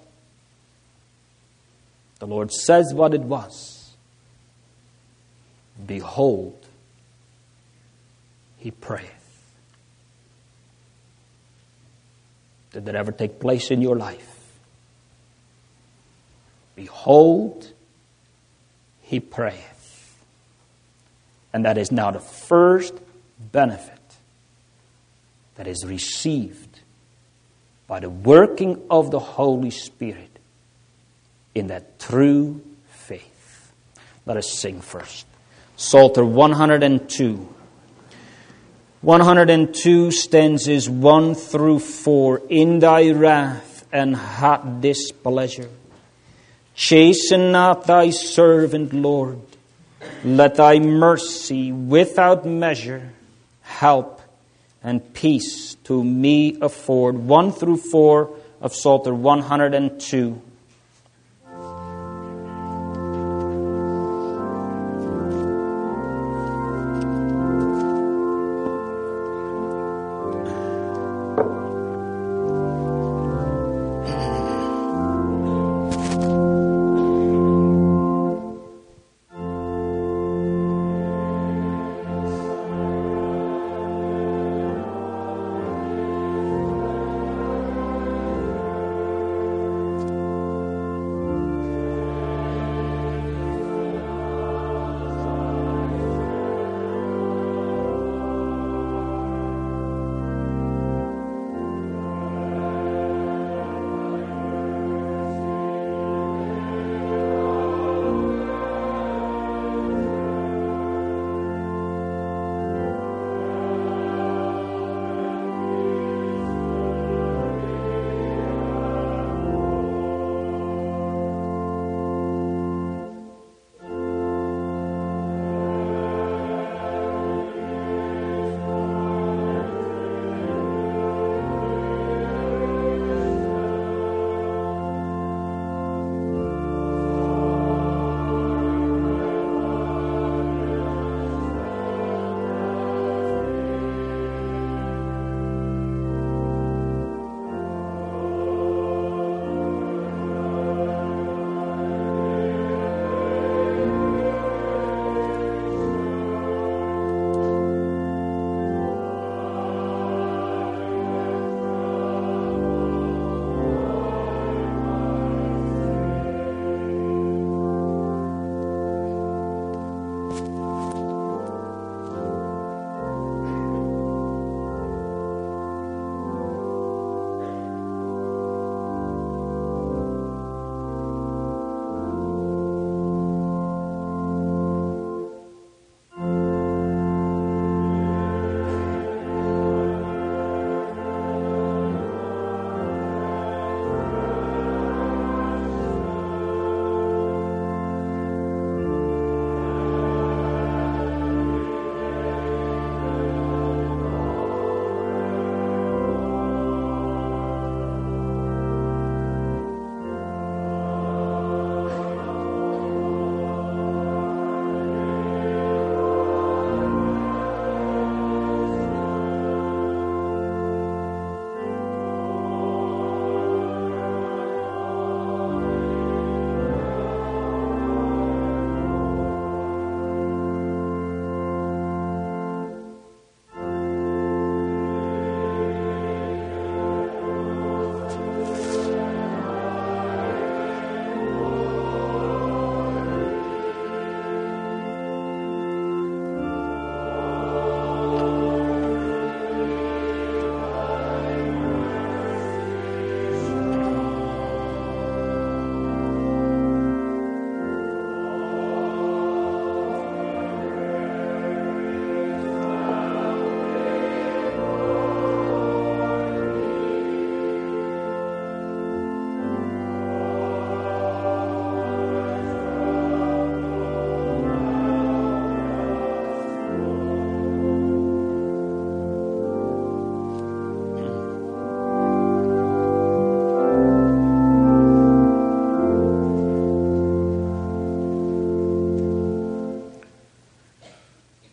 The Lord says what it was. Behold, he prayeth. Did that ever take place in your life? Behold, he prayeth. And that is now the first benefit that is received by the working of the Holy Spirit in that true faith. Let us sing first. Psalter 102. 102 stanzas 1 through 4. In thy wrath and hot displeasure, chasten not thy servant, Lord. Let thy mercy without measure help and peace to me afford. 1 through 4 of Psalter 102.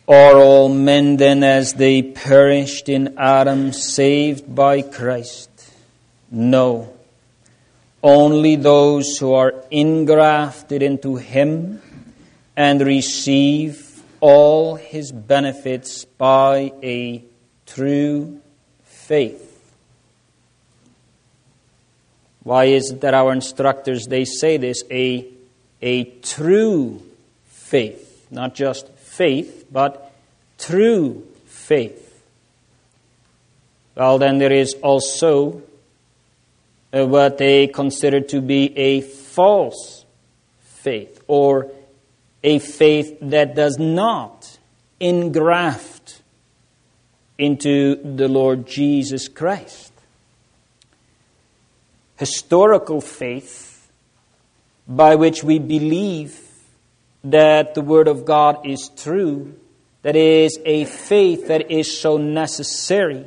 Are all men then as they perished in Adam saved by Christ? No. Only those who are ingrafted into Him and receive all His benefits by a true faith. Why is it that our instructors, they say this? A true faith. Not just faith, but true faith. Well, then there is also what they consider to be a false faith, or a faith that does not engraft into the Lord Jesus Christ. Historical faith, by which we believe that the Word of God is true, that is a faith that is so necessary.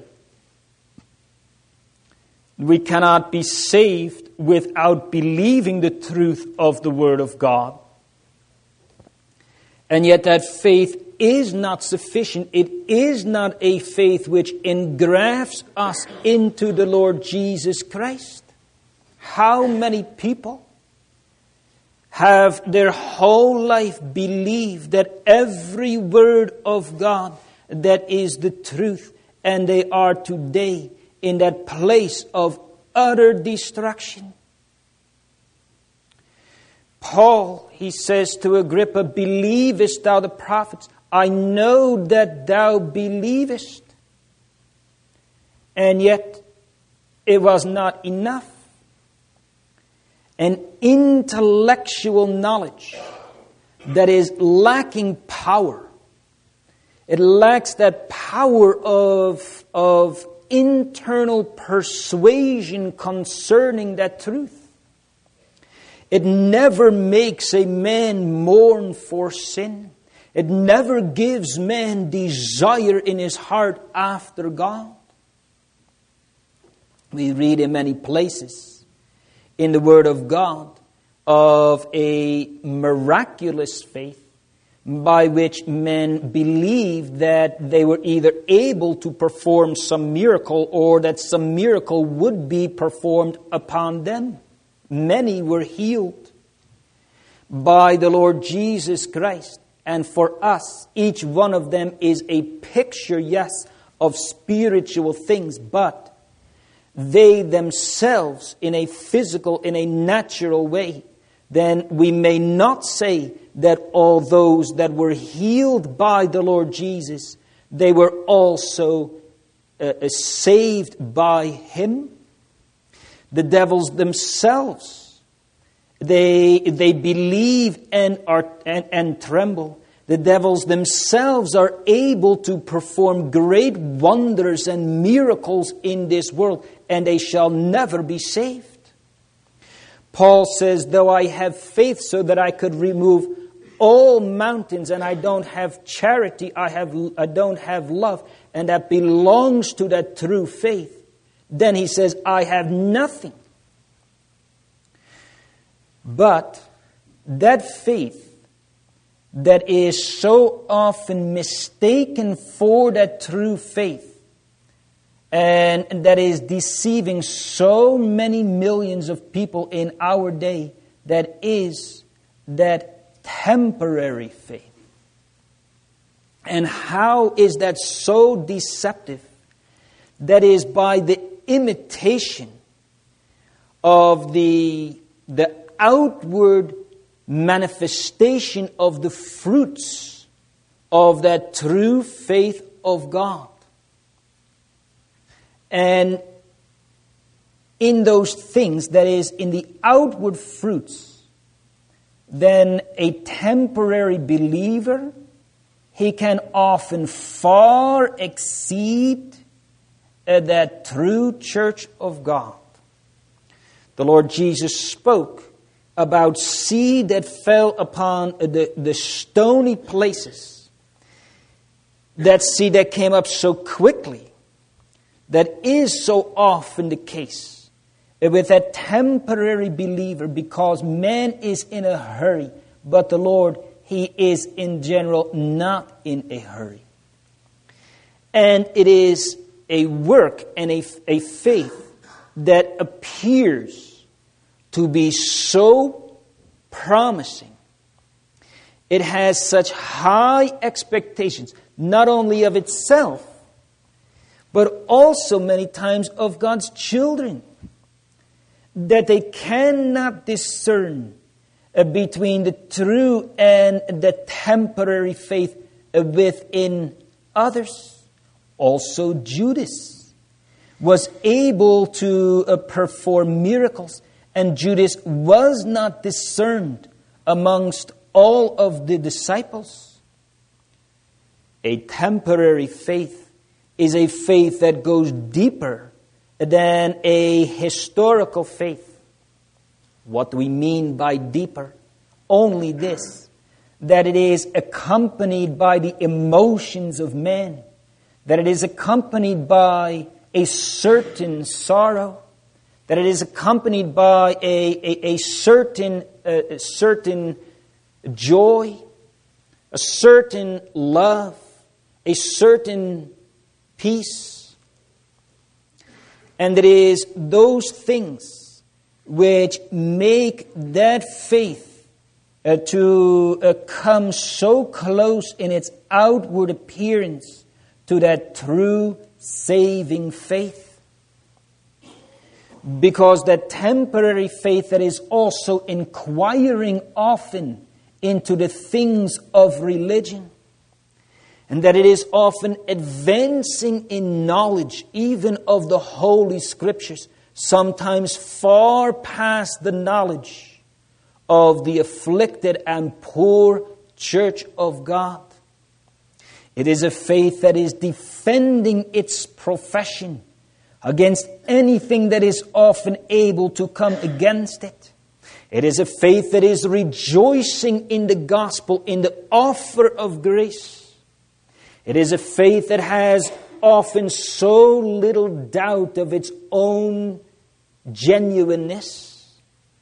We cannot be saved without believing the truth of the Word of God. And yet that faith is not sufficient. It is not a faith which engrafts us into the Lord Jesus Christ. How many people have their whole life believed that every word of God that is the truth, and they are today in that place of utter destruction? Paul, he says to Agrippa, "Believest thou the prophets? I know that thou believest." And yet, it was not enough. An intellectual knowledge that is lacking power. It lacks that power of internal persuasion concerning that truth. It never makes a man mourn for sin. It never gives man desire in his heart after God. We read in many places in the Word of God of a miraculous faith by which men believed that they were either able to perform some miracle or that some miracle would be performed upon them. Many were healed by the Lord Jesus Christ. And for us, each one of them is a picture, yes, of spiritual things, but they themselves, in a physical, in a natural way, then we may not say that all those that were healed by the Lord Jesus, they were also saved by Him. The devils themselves, they believe and tremble. The devils themselves are able to perform great wonders and miracles in this world, and they shall never be saved. Paul says, though I have faith so that I could remove all mountains, and I don't have charity, I don't have love, and that belongs to that true faith, then he says, I have nothing. But that faith that is so often mistaken for that true faith, and that is deceiving so many millions of people in our day, that is that temporary faith. And how is that so deceptive? That is by the imitation of the outward manifestation of the fruits of that true faith of God. And in those things, that is, in the outward fruits, then a temporary believer, he can often far exceed that true church of God. The Lord Jesus spoke about seed that fell upon the stony places. That seed that came up so quickly. That is so often the case with that temporary believer, because man is in a hurry. But the Lord, he is in general not in a hurry. And it is a work and a faith that appears to be so promising. It has such high expectations, not only of itself, but also many times of God's children, that they cannot discern between the true and the temporary faith within others. Also, Judas was able to perform miracles, and Judas was not discerned amongst all of the disciples. A temporary faith is a faith that goes deeper than a historical faith. What do we mean by deeper? Only this, that it is accompanied by the emotions of man, that it is accompanied by a certain sorrow, that it is accompanied by a certain joy, a certain love, a certain peace. And it is those things which make that faith to come so close in its outward appearance to that true saving faith. Because that temporary faith that is also inquiring often into the things of religion, and that it is often advancing in knowledge even of the Holy Scriptures, sometimes far past the knowledge of the afflicted and poor church of God. It is a faith that is defending its profession against anything that is often able to come against it. It is a faith that is rejoicing in the gospel, in the offer of grace. It is a faith that has often so little doubt of its own genuineness.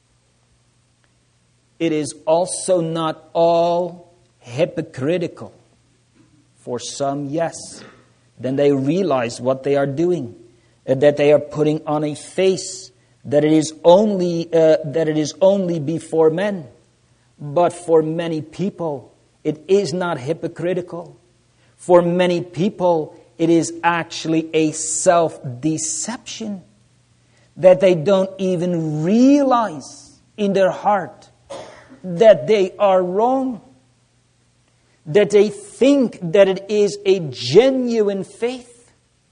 It is also not all hypocritical. For some, yes. Then they realize what they are doing, that they are putting on a face that it is only before men. But for many people, it is not hypocritical. For many people, it is actually a self-deception, that they don't even realize in their heart that they are wrong, that they think that it is a genuine faith.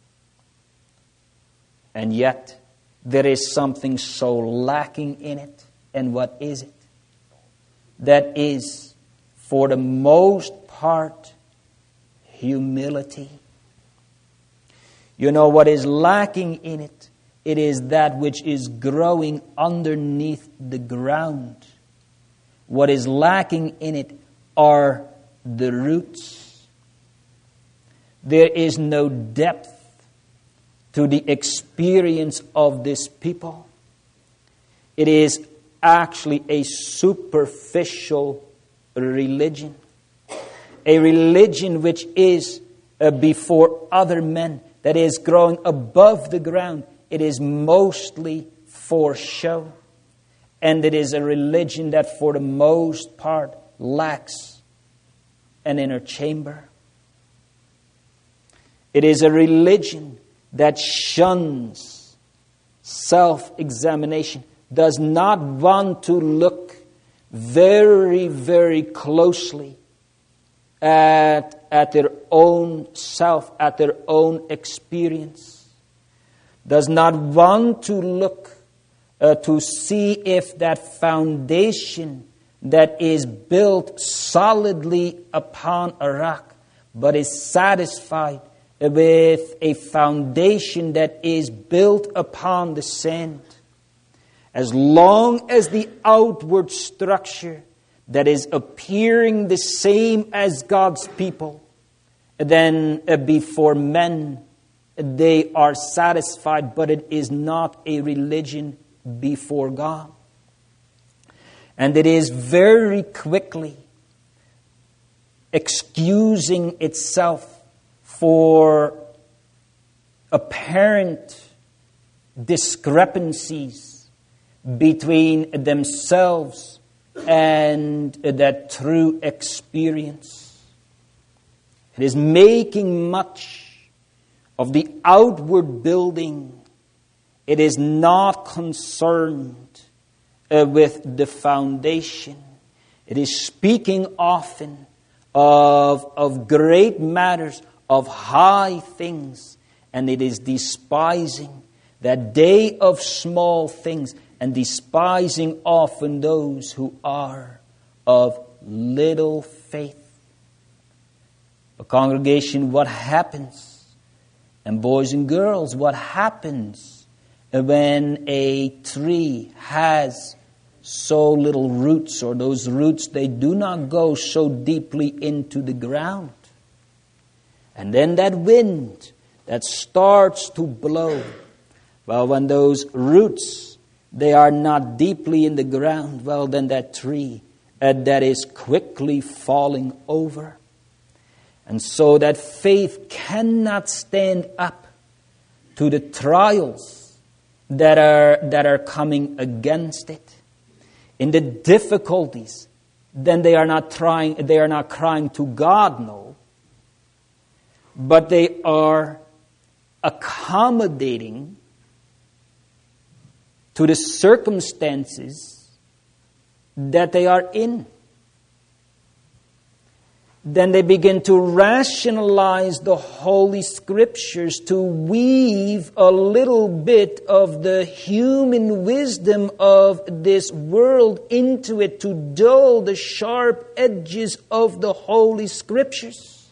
And yet, there is something so lacking in it. And what is it? That is, for the most part, humility. You know what is lacking in it? It is that which is growing underneath the ground. What is lacking in it are the roots. There is no depth to the experience of this people. It is actually a superficial religion. A religion which is before other men, that is growing above the ground. It is mostly for show. And it is a religion that for the most part lacks an inner chamber. It is a religion that shuns self-examination, does not want to look very, very closely at their own self, at their own experience, does not want to look to see if that foundation that is built solidly upon a rock, but is satisfied with a foundation that is built upon the sand. As long as the outward structure that is appearing the same as God's people, then before men they are satisfied, but it is not a religion before God. And it is very quickly excusing itself for apparent discrepancies between themselves and that true experience. It is making much of the outward building. It is not concerned with the foundation. It is speaking often of great matters, of high things, and it is despising that day of small things, and despising often those who are of little faith. A congregation, what happens? And boys and girls, what happens when a tree has so little roots, or those roots, they do not go so deeply into the ground? And then that wind that starts to blow, well, when those roots, they are not deeply in the ground, well, then that tree that is quickly falling over. And so that faith cannot stand up to the trials that are coming against it. In the difficulties, then they are not crying to God, no. But they are accommodating to the circumstances that they are in. Then they begin to rationalize the Holy Scriptures, to weave a little bit of the human wisdom of this world into it, to dull the sharp edges of the Holy Scriptures.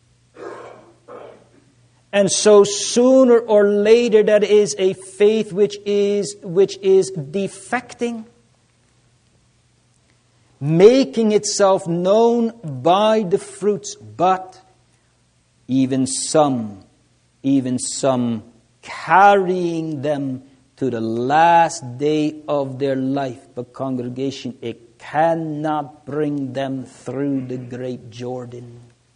And so sooner or later that is a faith which is defecting, making itself known by the fruits, but even some carrying them to the last day of their life. But congregation, it cannot bring them through the great Jordan.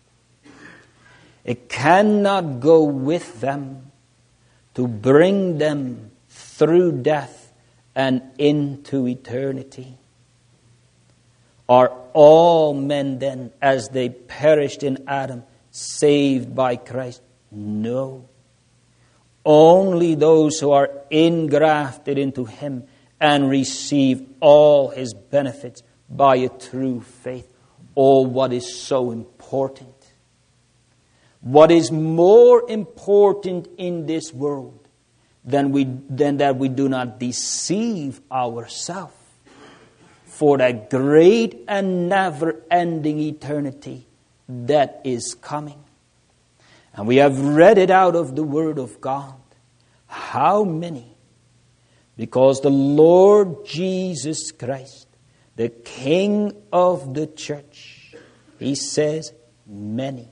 It cannot go with them to bring them through death and into eternity. Are all men then, as they perished in Adam, saved by Christ? No. Only those who are engrafted into Him and receive all His benefits by a true faith. Oh, what is so important? What is more important in this world than that we do not deceive ourselves for that great and never-ending eternity that is coming? And we have read it out of the Word of God. How many? Because the Lord Jesus Christ, the King of the church, He says, many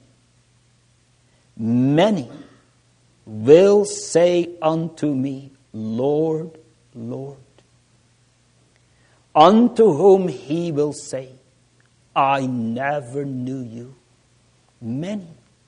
will say unto me, Lord, Lord. Unto whom He will say, I never knew you. Many.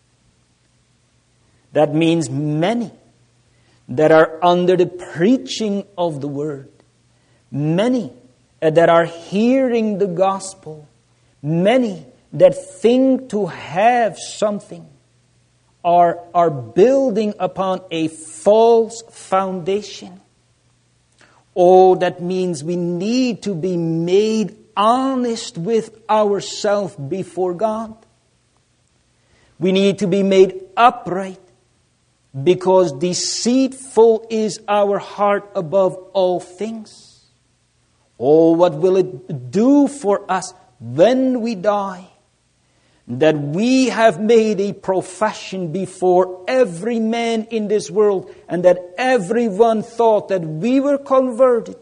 That means many that are under the preaching of the Word. Many that are hearing the gospel. Many that think to have something are building upon a false foundation. Oh, that means we need to be made honest with ourselves before God. We need to be made upright, because deceitful is our heart above all things. Oh, what will it do for us when we die? That we have made a profession before every man in this world, and that everyone thought that we were converted.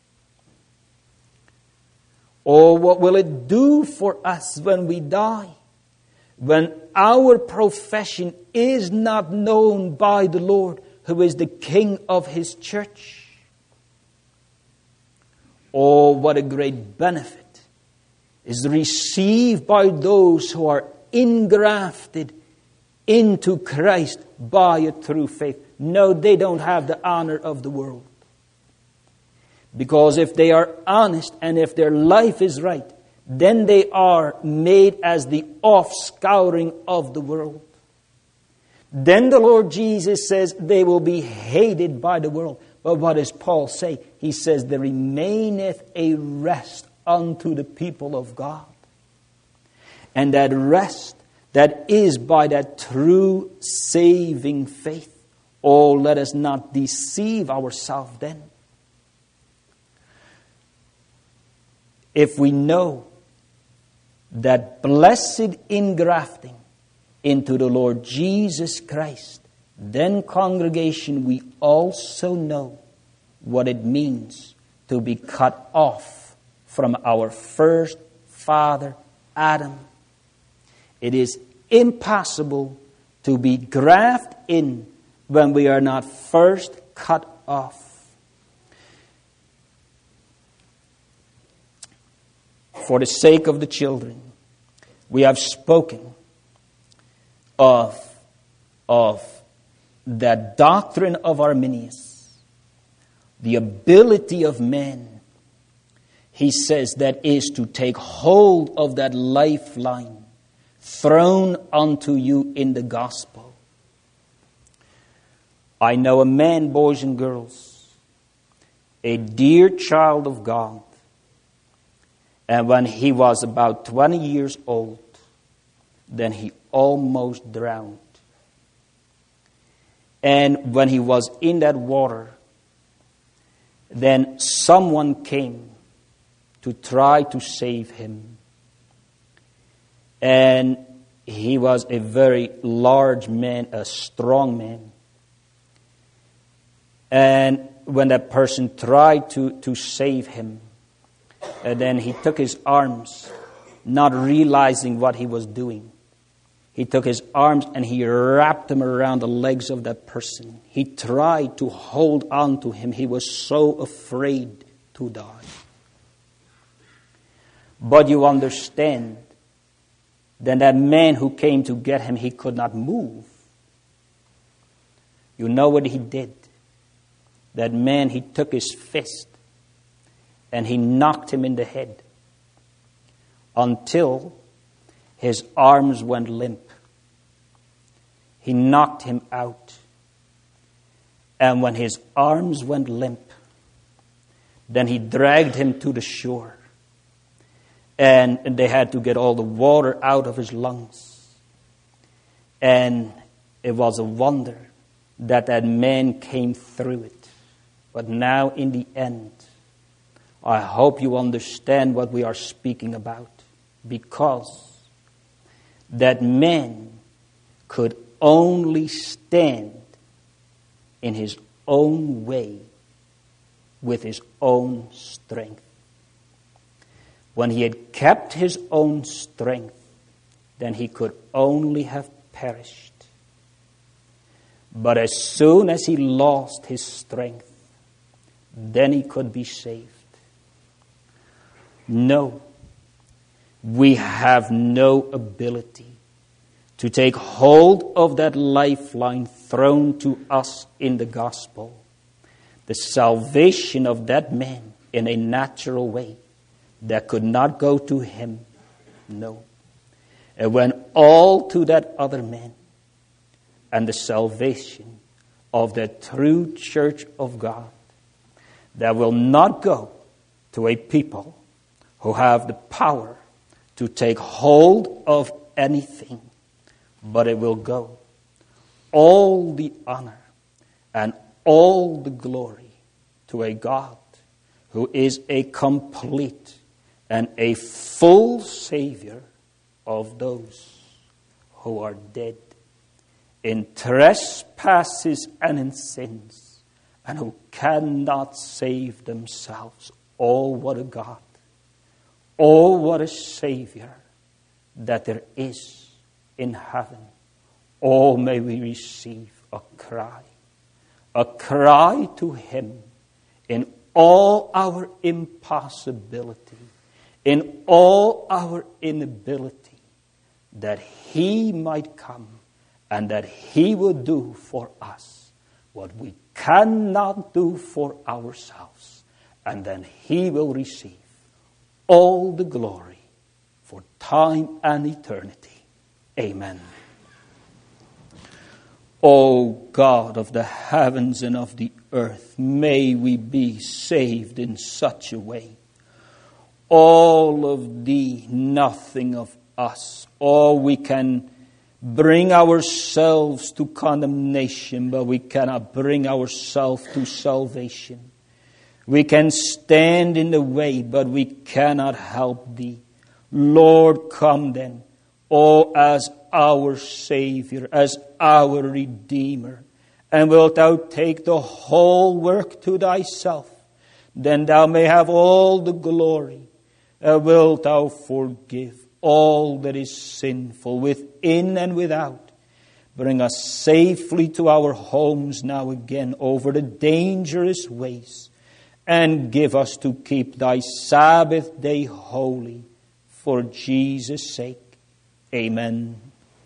Oh, what will it do for us when we die? When our profession is not known by the Lord, who is the King of His church. Oh, what a great benefit is received by those who are ingrafted into Christ by a true faith. No, they don't have the honor of the world. Because if they are honest and if their life is right, then they are made as the offscouring of the world. Then the Lord Jesus says they will be hated by the world. But what does Paul say? He says, there remaineth a rest unto the people of God. And that rest, that is by that true saving faith. Oh, let us not deceive ourselves then. If we know that blessed ingrafting into the Lord Jesus Christ, then, congregation, we also know what it means to be cut off from our first father, Adam. It is impossible to be grafted in when we are not first cut off. For the sake of the children, we have spoken of that doctrine of Arminius, the ability of man, he says, that is to take hold of that lifeline thrown unto you in the gospel. I know a man, boys and girls, a dear child of God, and when he was about 20 years old, then he almost drowned. And when he was in that water, then someone came to try to save him. And he was a very large man, a strong man. And when that person tried to save him, then he took his arms, not realizing what he was doing. He took his arms and he wrapped them around the legs of that person. He tried to hold on to him. He was so afraid to die. But you understand, then that man who came to get him, he could not move. You know what he did? That man, he took his fist and he knocked him in the head until his arms went limp. He knocked him out. And when his arms went limp, then he dragged him to the shore. And they had to get all the water out of his lungs. And it was a wonder that that man came through it. But now in the end, I hope you understand what we are speaking about. Because that man could only stand in his own way with his own strength. When he had kept his own strength, then he could only have perished. But as soon as he lost his strength, then he could be saved. No, we have no ability to take hold of that lifeline thrown to us in the gospel. The salvation of that man in a natural way that could not go to him. No. It went all to that other man. And the salvation of the true church of God that will not go to a people who have the power to take hold of anything, but it will go all the honor and all the glory to a God who is a complete and a full Savior of those who are dead in trespasses and in sins, and who cannot save themselves. Oh, what a God. Oh, what a Savior that there is in heaven. Oh, may we receive a cry to Him in all our impossibility, in all our inability. that He might come and that He would do for us what we cannot do for ourselves. And then He will receive all the glory for time and eternity. Amen. O God of the heavens and of the earth, may we be saved in such a way. All of Thee, nothing of us. Or we can bring ourselves to condemnation, but we cannot bring ourselves to salvation. We can stand in the way, but we cannot help Thee. Lord, come then, as our Savior, as our Redeemer, and wilt Thou take the whole work to Thyself, then Thou may have all the glory. Wilt Thou forgive all that is sinful within and without. Bring us safely to our homes now again over the dangerous ways, and give us to keep Thy Sabbath day holy for Jesus' sake. Amen.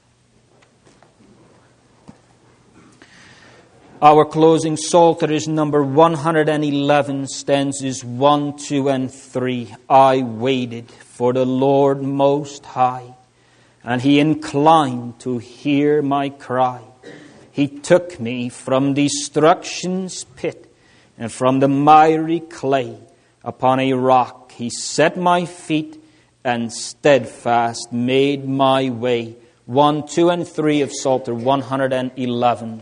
Our closing psalter is number 111, stanzas 1, 2, and 3. I waited for the Lord Most High, and He inclined to hear my cry. He took me from destruction's pit, and from the miry clay. Upon a rock He set my feet, and steadfast made my way. 1, 2, and 3 of Psalter 111.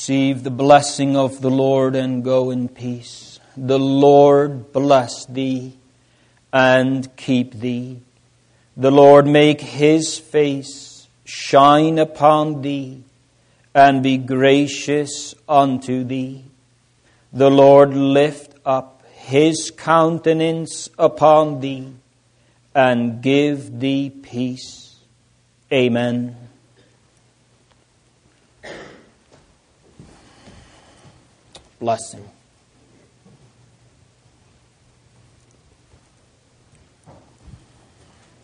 Receive the blessing of the Lord and go in peace. The Lord bless thee and keep thee. The Lord make His face shine upon thee and be gracious unto thee. The Lord lift up His countenance upon thee and give thee peace. Amen. Blessing.